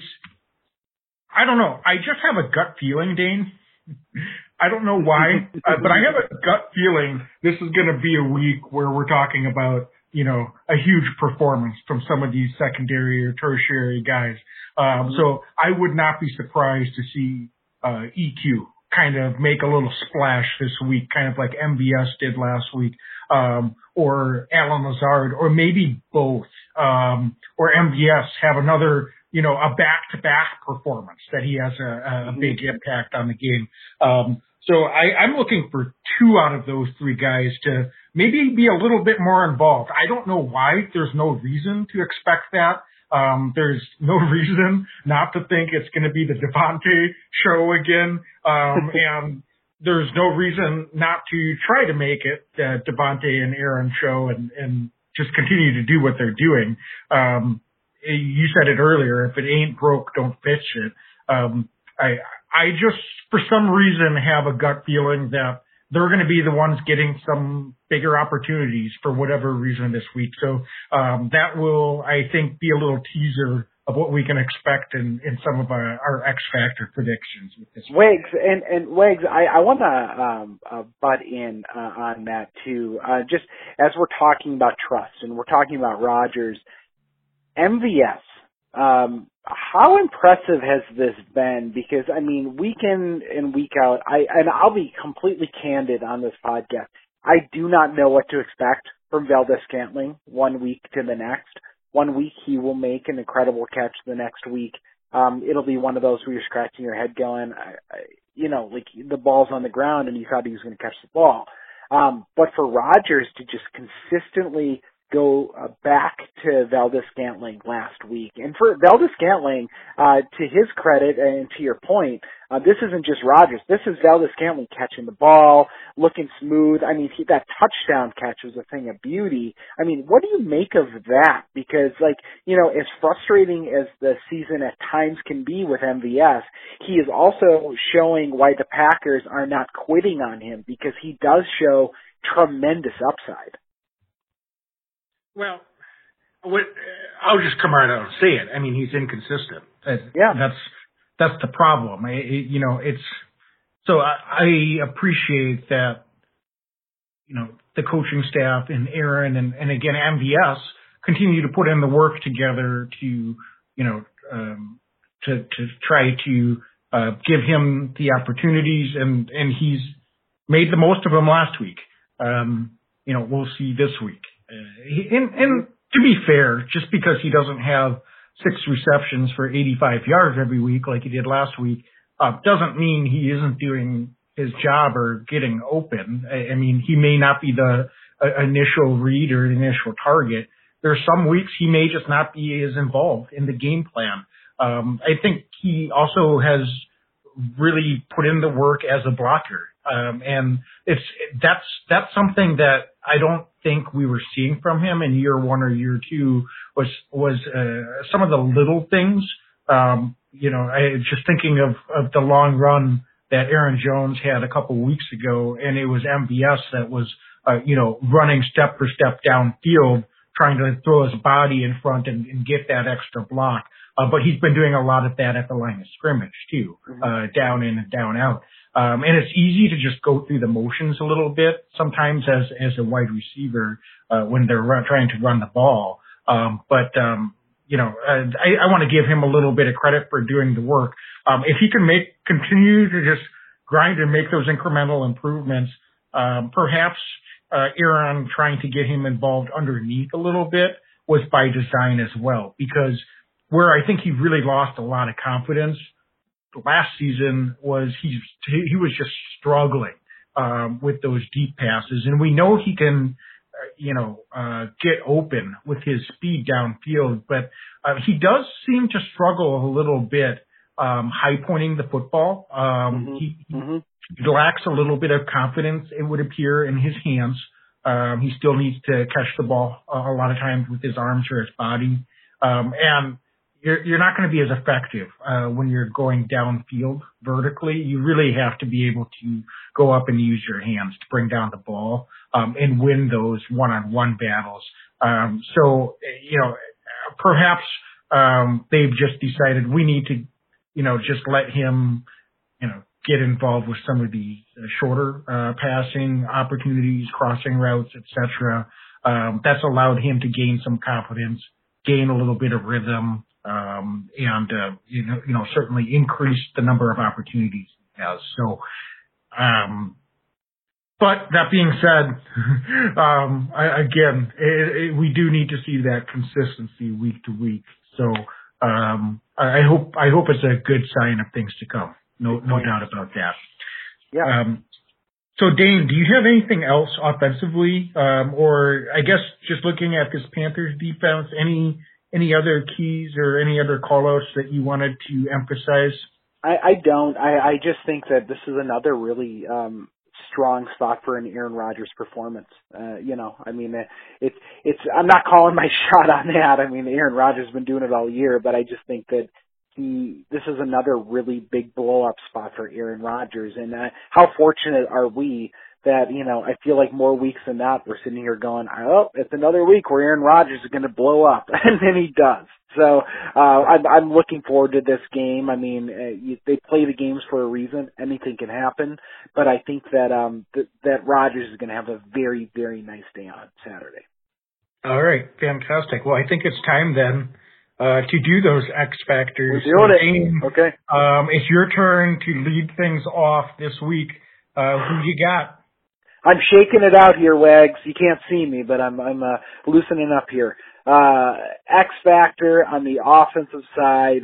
I don't know. I just have a gut feeling, Dane. I don't know why, uh, but I have a gut feeling this is going to be a week where we're talking about, you know, a huge performance from some of these secondary or tertiary guys. Um, so I would not be surprised to see uh, E Q kind of make a little splash this week, kind of like M V S did last week, um, or Allen Lazard, or maybe both, um, or M V S have another, you know, a back-to-back performance that he has a, a big impact on the game. Um, so I, I'm looking for two out of those three guys to maybe be a little bit more involved. I don't know why. There's no reason to expect that. Um, there's no reason not to think it's going to be the Davante show again. Um, and there's no reason not to try to make it the Davante and Aaron show and, and just continue to do what they're doing. Um, you said it earlier, if it ain't broke, don't fix it. Um, I, I just, for some reason, have a gut feeling that they're going to be the ones getting some bigger opportunities for whatever reason this week. So um, that will, I think, be a little teaser of what we can expect in, in some of our, our X Factor predictions with this. Wags, and, and Wags, I, I want to um, uh, butt in uh, on that too. Uh, just as we're talking about trust and we're talking about Rodgers, M V S, um, how impressive has this been? Because, I mean, week in and week out, I and I'll be completely candid on this podcast. I do not know what to expect from Valdes-Scantling one week to the next. One week he will make an incredible catch. The next week, um, it'll be one of those where you're scratching your head going, I, I, you know, like the ball's on the ground and you thought he was going to catch the ball. Um, but for Rodgers to just consistently go uh, back to Valdes-Scantling last week. And for Valdes-Scantling, uh, to his credit and to your point, uh, this isn't just Rodgers. This is Valdes-Scantling catching the ball, looking smooth. I mean, he, that touchdown catch was a thing of beauty. I mean, what do you make of that? Because, like, you know, as frustrating as the season at times can be with M V S, he is also showing why the Packers are not quitting on him, because he does show tremendous upside. Well, what, I'll just come right out and say it. I mean, he's inconsistent. Yeah. That's, that's the problem. I, it, you know, it's, so I, I appreciate that, you know, the coaching staff and Aaron and, and again, M V S continue to put in the work together to, you know, um, to, to try to, uh, give him the opportunities, and, and he's made the most of them last week. Um, you know, we'll see this week. Uh, and, and to be fair, just because he doesn't have six receptions for eighty-five yards every week like he did last week, uh, doesn't mean he isn't doing his job or getting open. I, I mean, he may not be the uh, initial read or the initial target. There are some weeks he may just not be as involved in the game plan. Um, I think he also has really put in the work as a blocker. Um, and it's, that's, that's something that I don't think we were seeing from him in year one or year two was, was, uh, some of the little things. Um, you know, I just thinking of, of the long run that Aaron Jones had a couple weeks ago, and it was M V S that was, uh, you know, running step for step downfield, trying to throw his body in front and, and get that extra block. Uh, but he's been doing a lot of that at the line of scrimmage too, uh, down in and down out. Um, and it's easy to just go through the motions a little bit sometimes as, as a wide receiver, uh, when they're run, trying to run the ball. Um, but, um, you know, uh, I, I want to give him a little bit of credit for doing the work. Um, if he can make, continue to just grind and make those incremental improvements, um, perhaps, uh, Aaron trying to get him involved underneath a little bit was by design as well, because where I think he really lost a lot of confidence last season was he he was just struggling um, with those deep passes, and we know he can, uh, you know, uh, get open with his speed downfield, but uh, he does seem to struggle a little bit um, high pointing the football. Um, mm-hmm. He, mm-hmm. he lacks a little bit of confidence, it would appear, in his hands. Um, he still needs to catch the ball a, a lot of times with his arms or his body, um, and You're, you're not going to be as effective uh, when you're going downfield vertically. You really have to be able to go up and use your hands to bring down the ball um, and win those one-on-one battles. Um, so, you know, perhaps um, they've just decided we need to, you know, just let him, you know, get involved with some of the shorter uh, passing opportunities, crossing routes, et cetera. Um, that's allowed him to gain some confidence, gain a little bit of rhythm. Um, and, uh, you know, you know, certainly increase the number of opportunities he has. So, um, but that being said, um, I, again, it, it, we do need to see that consistency week to week. So, um, I, I hope, I hope it's a good sign of things to come. No, no doubt about that. Yeah. Um, so Dane, do you have anything else offensively? Um, or I guess just looking at this Panthers defense, any, Any other keys or any other call-outs that you wanted to emphasize? I, I don't. I, I just think that this is another really um, strong spot for an Aaron Rodgers performance. Uh, you know, I mean, it's it's. I'm not calling my shot on that. I mean, Aaron Rodgers has been doing it all year, but I just think that he. This is another really big blow-up spot for Aaron Rodgers, and uh, how fortunate are we that, you know, I feel like more weeks than not, we're sitting here going, oh, it's another week where Aaron Rodgers is going to blow up. And then he does. So uh, I'm, I'm looking forward to this game. I mean, uh, you, they play the games for a reason. Anything can happen. But I think that um, th- that Rodgers is going to have a very, very nice day on Saturday. All right. Fantastic. Well, I think it's time then uh, to do those X Factors. We're doing so, it. Dane, Okay. Um, it's your turn to lead things off this week. Uh, who you got? I'm shaking it out here, Wags. You can't see me, but I'm I'm uh, loosening up here. Uh, X factor on the offensive side.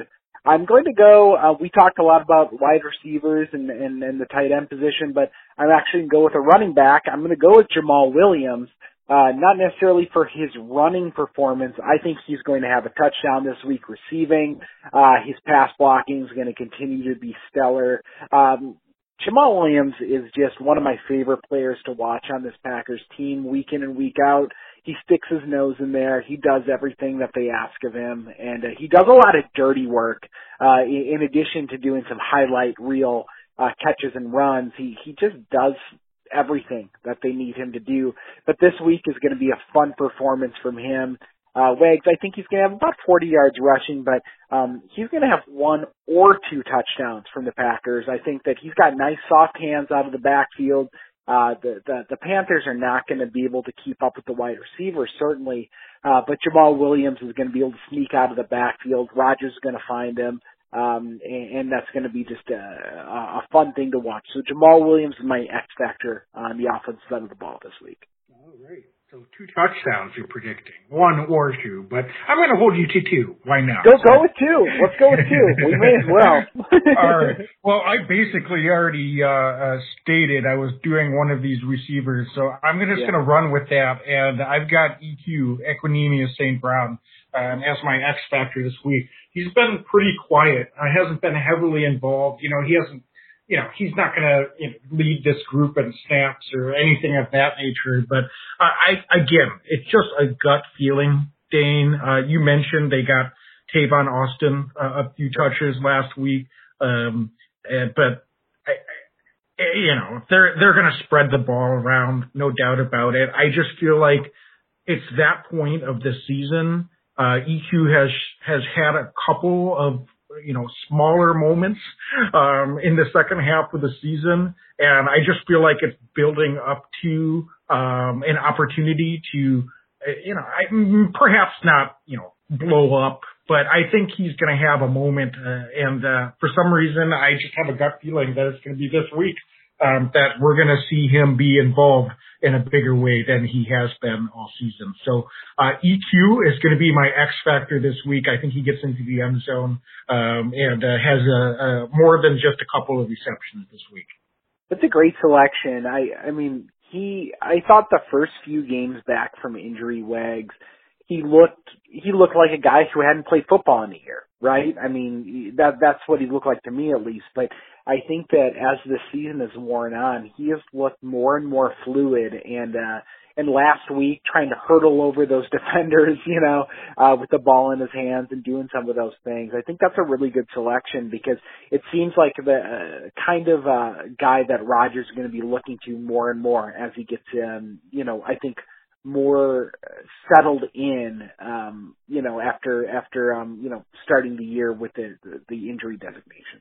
I'm going to go, uh, we talked a lot about wide receivers and, and, and the tight end position, but I'm actually going to go with a running back. I'm going to go with Jamal Williams, uh, not necessarily for his running performance. I think he's going to have a touchdown this week receiving. Uh, his pass blocking is going to continue to be stellar. Um, Jamal Williams is just one of my favorite players to watch on this Packers team week in and week out. He sticks his nose in there. He does everything that they ask of him, and uh, he does a lot of dirty work. Uh, in, in addition to doing some highlight reel uh, catches and runs, he he just does everything that they need him to do. But this week is going to be a fun performance from him. Uh, Wags, I think he's going to have about forty yards rushing, but um, he's going to have one or two touchdowns from the Packers. I think that he's got nice soft hands out of the backfield. Uh, the, the, the Panthers are not going to be able to keep up with the wide receivers, certainly. Uh, but Jamal Williams is going to be able to sneak out of the backfield. Rodgers is going to find him. Um, and, and that's going to be just a, a fun thing to watch. So Jamal Williams is my X factor on the offensive side of the ball this week. All right. So two touchdowns you're predicting, one or two, but I'm going to hold you to two. Why not? Go go with two. Let's go with two. We may as well. All right. Well, I basically already uh, uh, stated I was doing one of these receivers, so I'm just yeah. going to run with that. And I've got E Q, Equanimeous Saint Brown, um, as my X factor this week. He's been pretty quiet. Uh, hasn't been heavily involved. You know, he hasn't. You know, he's not going to you know, lead this group in snaps or anything of that nature. But uh, I, again, it's just a gut feeling, Dane. Uh, you mentioned they got Tavon Austin uh, a few touches last week, um, and, but I, I, you know they're they're going to spread the ball around, no doubt about it. I just feel like it's that point of the season. Uh, E Q has has had a couple of you know, smaller moments, um, in the second half of the season. And I just feel like it's building up to, um, an opportunity to, you know, I, perhaps not, you know, blow up, but I think he's going to have a moment. Uh, and, uh, for some reason, I just have a gut feeling that it's going to be this week, um, that we're going to see him be involved in a bigger way than he has been all season. So, uh, E Q is going to be my X factor this week. I think he gets into the end zone, um, and, uh, has a, a more than just a couple of receptions this week. That's a great selection. I, I mean, he, I thought the first few games back from injury, Wags, he looked, he looked like a guy who hadn't played football in a year, right? I mean, that, that's what he looked like to me at least, but I think that as the season has worn on, he has looked more and more fluid. And uh, and last week, trying to hurdle over those defenders, you know, uh, with the ball in his hands and doing some of those things, I think that's a really good selection because it seems like the uh, kind of uh, guy that Rodgers is going to be looking to more and more as he gets, um, you know, I think more settled in, um, you know, after after um, you know starting the year with the the, the injury designation.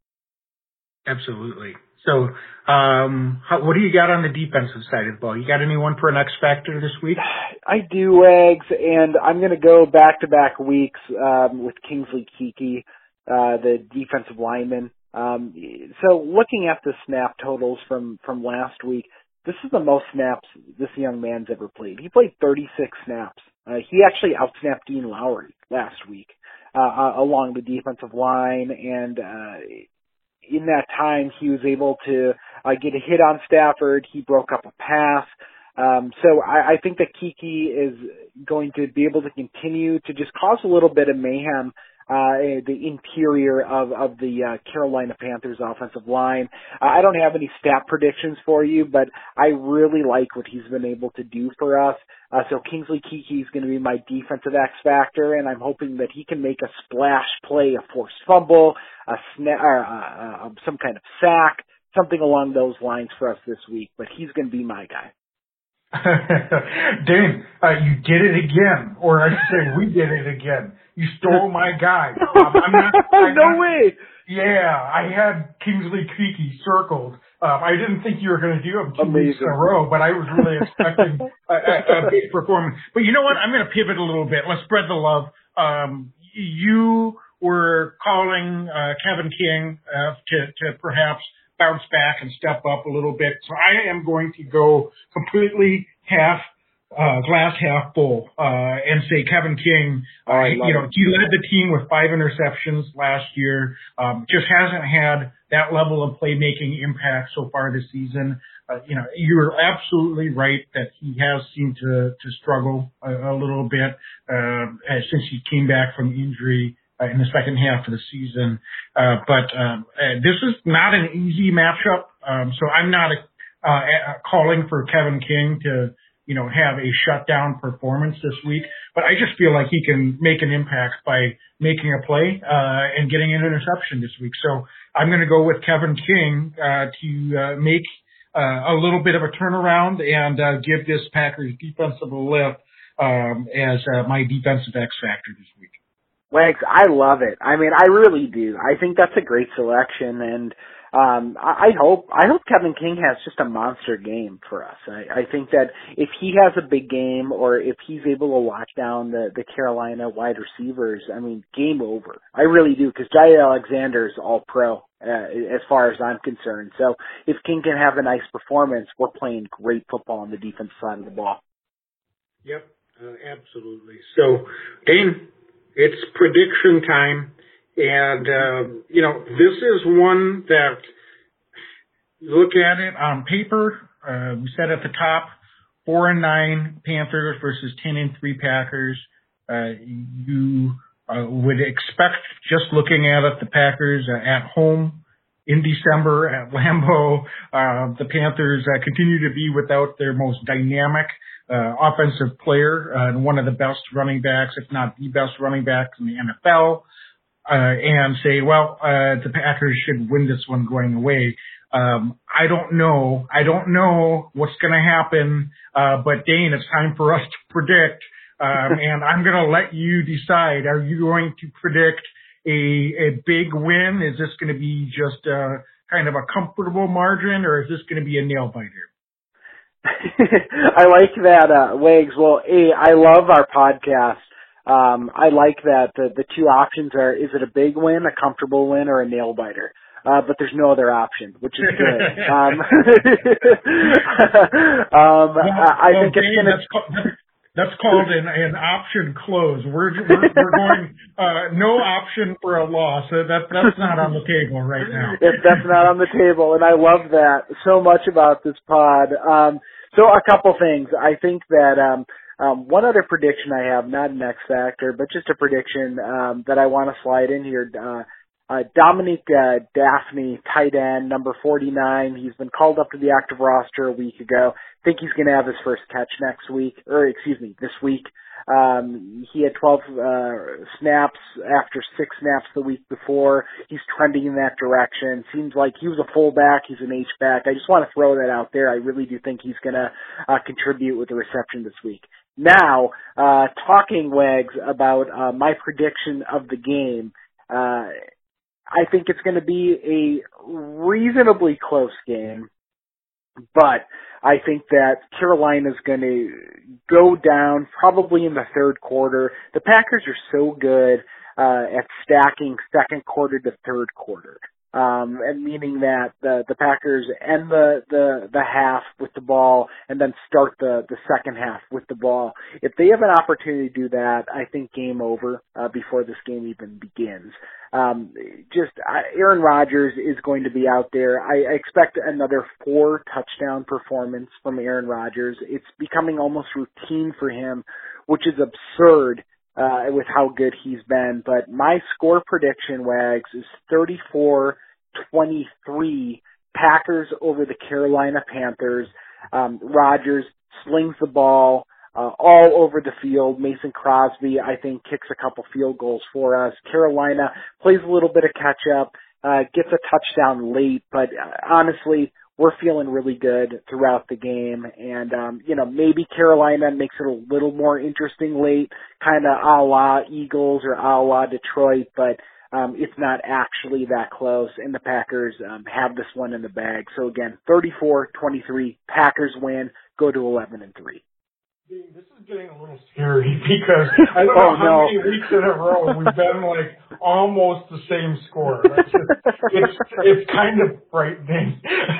Absolutely. So, um, how, what do you got on the defensive side of the ball? You got anyone for an X factor this week? I do, Eggs, and I'm going to go back-to-back weeks um, with Kingsley Keke, uh, the defensive lineman. Um, so, looking at the snap totals from from last week, this is the most snaps this young man's ever played. He played thirty-six snaps. Uh, he actually outsnapped Dean Lowry last week uh, uh, along the defensive line, and uh, in that time, he was able to uh, get a hit on Stafford. He broke up a pass. Um, so I, I think that Keke is going to be able to continue to just cause a little bit of mayhem, uh, the interior of, of the uh, Carolina Panthers offensive line. Uh, I don't have any stat predictions for you, but I really like what he's been able to do for us. Uh, so Kingsley Keke is going to be my defensive X factor, and I'm hoping that he can make a splash play, a forced fumble, a sna- or uh, uh, some kind of sack, something along those lines for us this week. But he's going to be my guy. Dave, uh, you did it again, or I should say, we did it again. You stole my guy. Um, I'm not, I'm no not, way. Yeah, I had Kingsley Keke circled. Um, I didn't think you were going to do him two Amazing. weeks in a row, but I was really expecting a, a, a big performance. But you know what? I'm going to pivot a little bit. Let's spread the love. Um, you were calling uh, Kevin King uh, to, to perhaps bounce back and step up a little bit. So I am going to go completely half uh, glass half full uh, and say Kevin King, uh, oh, you know, it. he led the team with five interceptions last year. Um, just hasn't had that level of playmaking impact so far this season. Uh, you know, you're absolutely right that he has seemed to to struggle a, a little bit uh, since he came back from injury uh, in the second half of the season. Uh, but um, uh, this is not an easy matchup, um, so I'm not uh, uh, calling for Kevin King to, you know, have a shutdown performance this week. But I just feel like he can make an impact by making a play uh, and getting an interception this week. So I'm going to go with Kevin King uh, to uh, make Uh, a little bit of a turnaround and uh, give this Packers defensive a lift um, as uh, my defensive X factor this week. Wags, I love it. I mean, I really do. I think that's a great selection, and um, I, I hope I hope Kevin King has just a monster game for us. I, I think that if he has a big game, or if he's able to lock down the, the Carolina wide receivers, I mean, game over. I really do, because Jair Alexander is all pro. Uh, as far as I'm concerned. So if King can have a nice performance, we're playing great football on the defense side of the ball. Yep, uh, absolutely. So, Dane, it's prediction time. And, uh, you know, this is one that, look at it on paper, uh, we said at the top, four and nine Panthers versus ten and three Packers. Uh, you Uh, would expect, just looking at it, the Packers uh, at home in December at Lambeau. Uh, the Panthers uh, continue to be without their most dynamic uh, offensive player uh, and one of the best running backs, if not the best running back in the N F L, uh, and say, well, uh, the Packers should win this one going away. Um, I don't know. I don't know what's going to happen, uh, but Dane, it's time for us to predict. Um, and I'm going to let you decide. Are you going to predict a, a big win? Is this going to be just a, kind of a comfortable margin, or is this going to be a nail biter? I like that, uh, Wags. Well, A, I love our podcast. Um, I like that the, the two options are, is it a big win, a comfortable win, or a nail biter? Uh, but there's no other option, which is good. um, um, well, I think well, it's going to... That's called an, an option close. We're we're, we're going uh, no option for a loss. That that's not on the table right now. If that's not on the table, and I love that so much about this pod. Um, so a couple things. I think that um, um, one other prediction I have, not an X factor, but just a prediction um, that I want to slide in here. Uh, Uh, Dominic uh, Daphne, tight end, number forty-nine. He's been called up to the active roster a week ago. I think he's going to have his first catch next week, or excuse me, this week. Um, he had twelve uh, snaps after six snaps the week before. He's trending in that direction. Seems like he was a fullback. He's an H-back. I just want to throw that out there. I really do think he's going to uh, contribute with the reception this week. Now, uh, talking, Wags, about uh, my prediction of the game, uh, I think it's going to be a reasonably close game, but I think that Carolina's going to go down probably in the third quarter. The Packers are so good uh, at stacking second quarter to third quarter, um, and meaning that the, the Packers end the, the, the half with the ball and then start the, the second half with the ball. If they have an opportunity to do that, I think game over uh, before this game even begins. Um, just uh, Aaron Rodgers is going to be out there. I, I expect another four touchdown performance from Aaron Rodgers. It's becoming almost routine for him, which is absurd uh, with how good he's been. But my score prediction, Wags, is thirty-four twenty-three Packers over the Carolina Panthers. Um, Rodgers slings the ball Uh, all over the field. Mason Crosby, I think, kicks a couple field goals for us. Carolina plays a little bit of catch up, uh, gets a touchdown late, but uh, honestly, we're feeling really good throughout the game. And, um, you know, maybe Carolina makes it a little more interesting late, kind of a la Eagles or a la Detroit, but um, it's not actually that close, and the Packers um, have this one in the bag. So again, thirty-four twenty-three, Packers win, go to eleven and three. This is getting a little scary because I don't oh, know how no. many weeks in a row we've been like almost the same score. That's just, it's it's kind of frightening.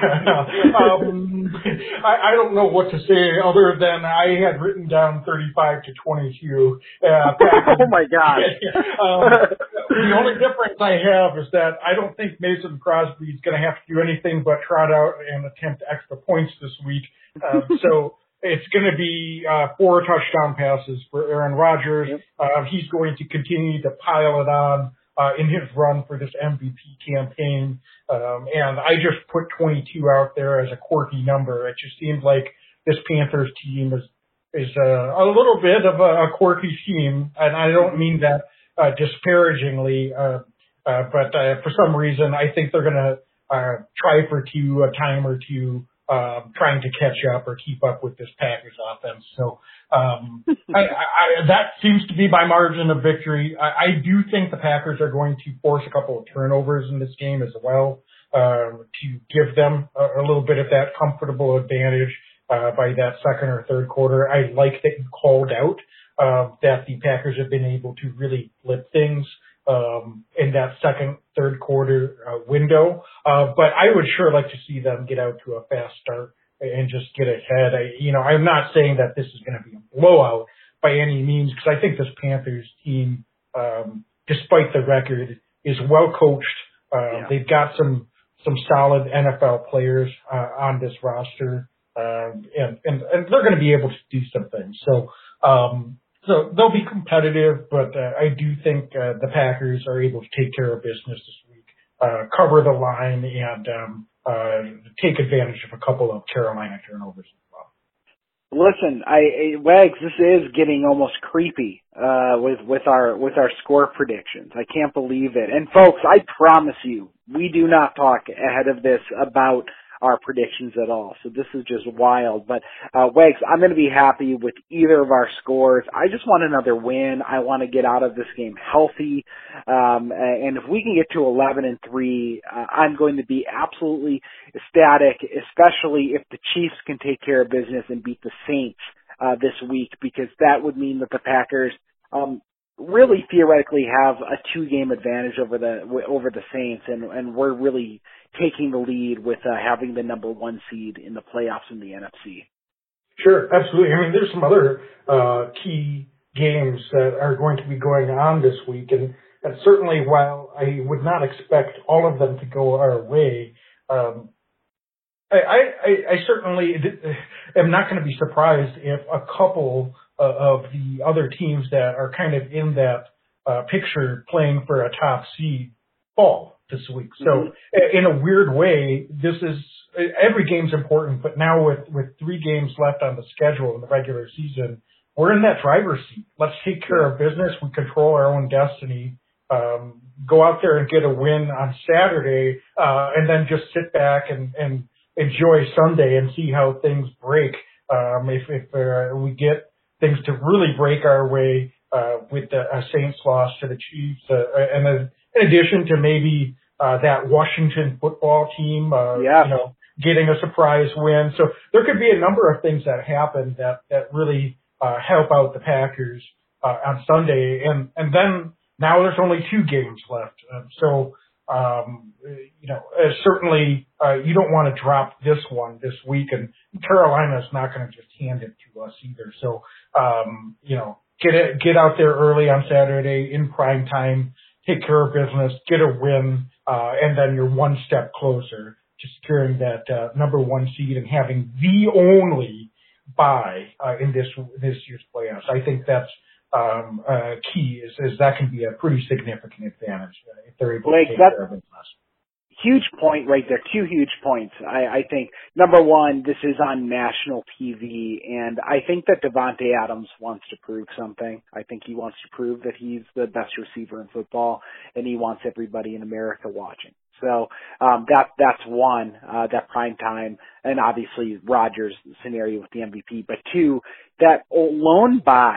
um, I, I don't know what to say other than I had written down thirty-five to twenty-two. Uh, oh my gosh! um, the only difference I have is that I don't think Mason Crosby is going to have to do anything but trot out and attempt extra points this week. Um, so. It's going to be uh, four touchdown passes for Aaron Rodgers. Yep. Uh, he's going to continue to pile it on uh, in his run for this M V P campaign. Um, and I just put twenty-two out there as a quirky number. It just seems like this Panthers team is is uh, a little bit of a, a quirky team, and I don't mean that uh, disparagingly. Uh, uh, but uh, for some reason, I think they're going to uh, try for two a time or two. Um, trying to catch up or keep up with this Packers offense. So um, I, I, that seems to be my margin of victory. I, I do think the Packers are going to force a couple of turnovers in this game as well uh, to give them a, a little bit of that comfortable advantage uh, by that second or third quarter. I like that you called out uh, that the Packers have been able to really flip things Um, in that second, third quarter uh, window. Uh, but I would sure like to see them get out to a fast start and just get ahead. I, you know, I'm not saying that this is going to be a blowout by any means, because I think this Panthers team, um, despite the record, is well coached. Uh, yeah. They've got some, some solid N F L players uh, on this roster, uh, and, and, and they're going to be able to do some things. So, um, So they'll be competitive, but uh, I do think uh, the Packers are able to take care of business this week, uh, cover the line, and um, uh, take advantage of a couple of Carolina turnovers as well. Listen, I, I Wags, this is getting almost creepy uh, with with our with our score predictions. I can't believe it. And folks, I promise you, we do not talk ahead of this about our predictions at all. So this is just wild. But, uh, Wags, I'm going to be happy with either of our scores. I just want another win. I want to get out of this game healthy. Um, and if we can get to eleven and three, uh, I'm going to be absolutely ecstatic, especially if the Chiefs can take care of business and beat the Saints, uh, this week, because that would mean that the Packers, um, really theoretically have a two-game advantage over the over the Saints, and, and we're really taking the lead with uh, having the number one seed in the playoffs in the N F C. Sure, absolutely. I mean, there's some other uh, key games that are going to be going on this week, and, and certainly while I would not expect all of them to go our way, um, I, I, I certainly am not going to be surprised if a couple uh, of the other teams that are kind of in that uh, picture playing for a top seed fall this week. So mm-hmm. in a weird way, this is, every game's important, but now with, with three games left on the schedule in the regular season, we're in that driver's seat. Let's take care of business. We control our own destiny. Um, go out there and get a win on Saturday, uh, and then just sit back and, and enjoy Sunday and see how things break. Um, if, if uh, we get things to really break our way, uh, with the uh, Saints loss to the Chiefs, uh, and then in addition to maybe uh, that Washington football team, uh, yeah. you know, getting a surprise win. So there could be a number of things that happen that, that really uh, help out the Packers uh, on Sunday. And, and then now there's only two games left. Um, so, um, you know, uh, certainly uh, you don't want to drop this one this week. And Carolina's not going to just hand it to us either. So, um, you know, get it, get out there early on Saturday in prime time. Take care of business, get a win, uh, and then you're one step closer to securing that uh, number one seed and having the only bye uh, in this this year's playoffs. I think that's um, uh, key. Is, is that can be a pretty significant advantage uh, if they're able Blake, to take care of business. Huge point right there. Two huge points. I, I think number one, this is on national T V, and I think that Davante Adams wants to prove something. I think he wants to prove that he's the best receiver in football, and he wants everybody in America watching. So um, that that's one, uh, that prime time, and obviously Rodgers' scenario with the M V P. But two, that lone bye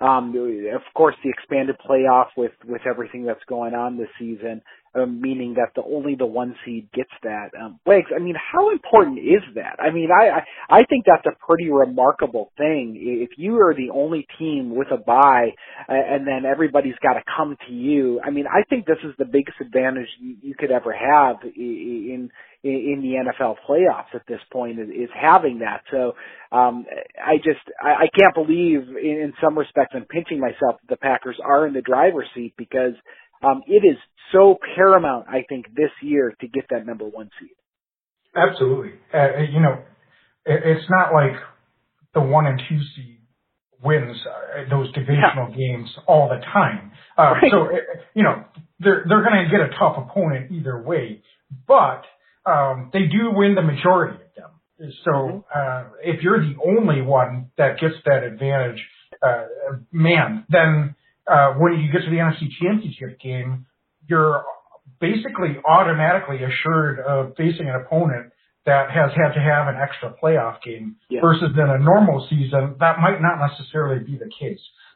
Um, of course, the expanded playoff with, with everything that's going on this season, um, meaning that the only the one seed gets that. Um, Wags, I mean, how important is that? I mean, I, I, I think that's a pretty remarkable thing. If you are the only team with a bye uh, and then everybody's got to come to you, I mean, I think this is the biggest advantage you, you could ever have in, in, in the N F L playoffs at this point is, is having that. So, um, I just, I, I can't believe in, in some respects I'm pinching myself that the Packers are in the driver's seat because Um, it is so paramount, I think, this year to get that number one seed. Absolutely. Uh, you know, it, it's not like the one and two seed wins uh, those divisional yeah. games all the time. Uh, right. So, it, you know, they're, they're going to get a tough opponent either way, but um, they do win the majority of them. So uh, if you're the only one that gets that advantage, uh, man, then Uh, when you get to the N F C Championship game, you're basically automatically assured of facing an opponent that has had to have an extra playoff game yeah. versus in a normal season, that might not necessarily be the case.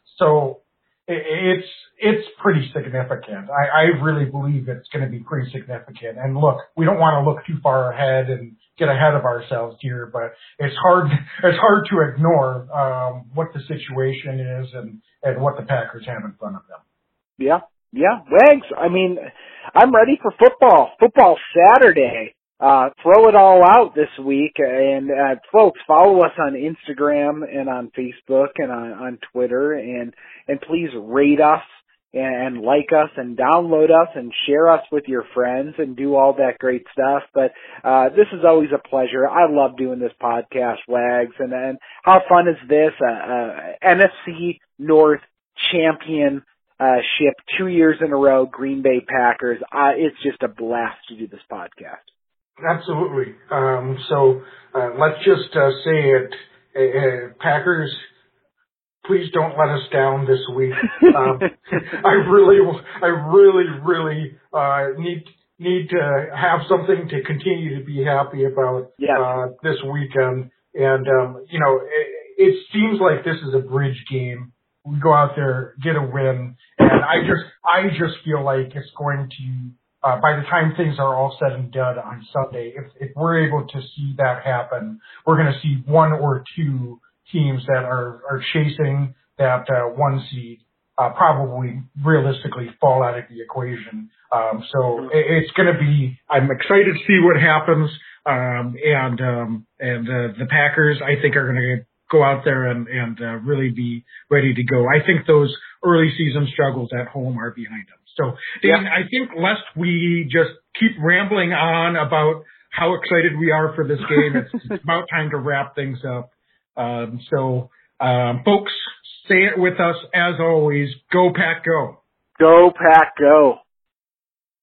So it, it's, it's pretty significant. I, I really believe it's going to be pretty significant. And look, we don't want to look too far ahead and get ahead of ourselves here, but it's hard, it's hard to ignore, um, what the situation is and, and what the Packers have in front of them. Yeah. Yeah. Wags, I mean, I'm ready for football. Football Saturday. Uh, throw it all out this week. And, uh, folks, follow us on Instagram and on Facebook and on, on Twitter and, and please rate us and like us and download us and share us with your friends and do all that great stuff. But uh this is always a pleasure. I love doing this podcast, Wags. And, and how fun is this? Uh, uh, N F C North champion uh, ship two years in a row, Green Bay Packers. Uh, it's just a blast to do this podcast. Absolutely. Um, so uh, let's just uh, say it, uh, Packers, please don't let us down this week. Um, I really, I really, really uh, need need to have something to continue to be happy about yes. uh, this weekend. And um, you know, it, it seems like this is a bridge game. We go out there, get a win, and I just, I just feel like it's going to. Uh, by the time things are all said and done on Sunday, if, if we're able to see that happen, we're going to see one or two teams that are, are chasing that uh, one seed uh, probably realistically fall out of the equation. Um, so it, it's going to be. I'm excited to see what happens, um, and um, and uh, the Packers I think are going to go out there and and uh, really be ready to go. I think those early season struggles at home are behind them. So, Dan, yeah. I think lest we just keep rambling on about how excited we are for this game, it's, it's about time to wrap things up. Um, so, um, folks, say it with us as always. Go Pack, go. Go Pack, go.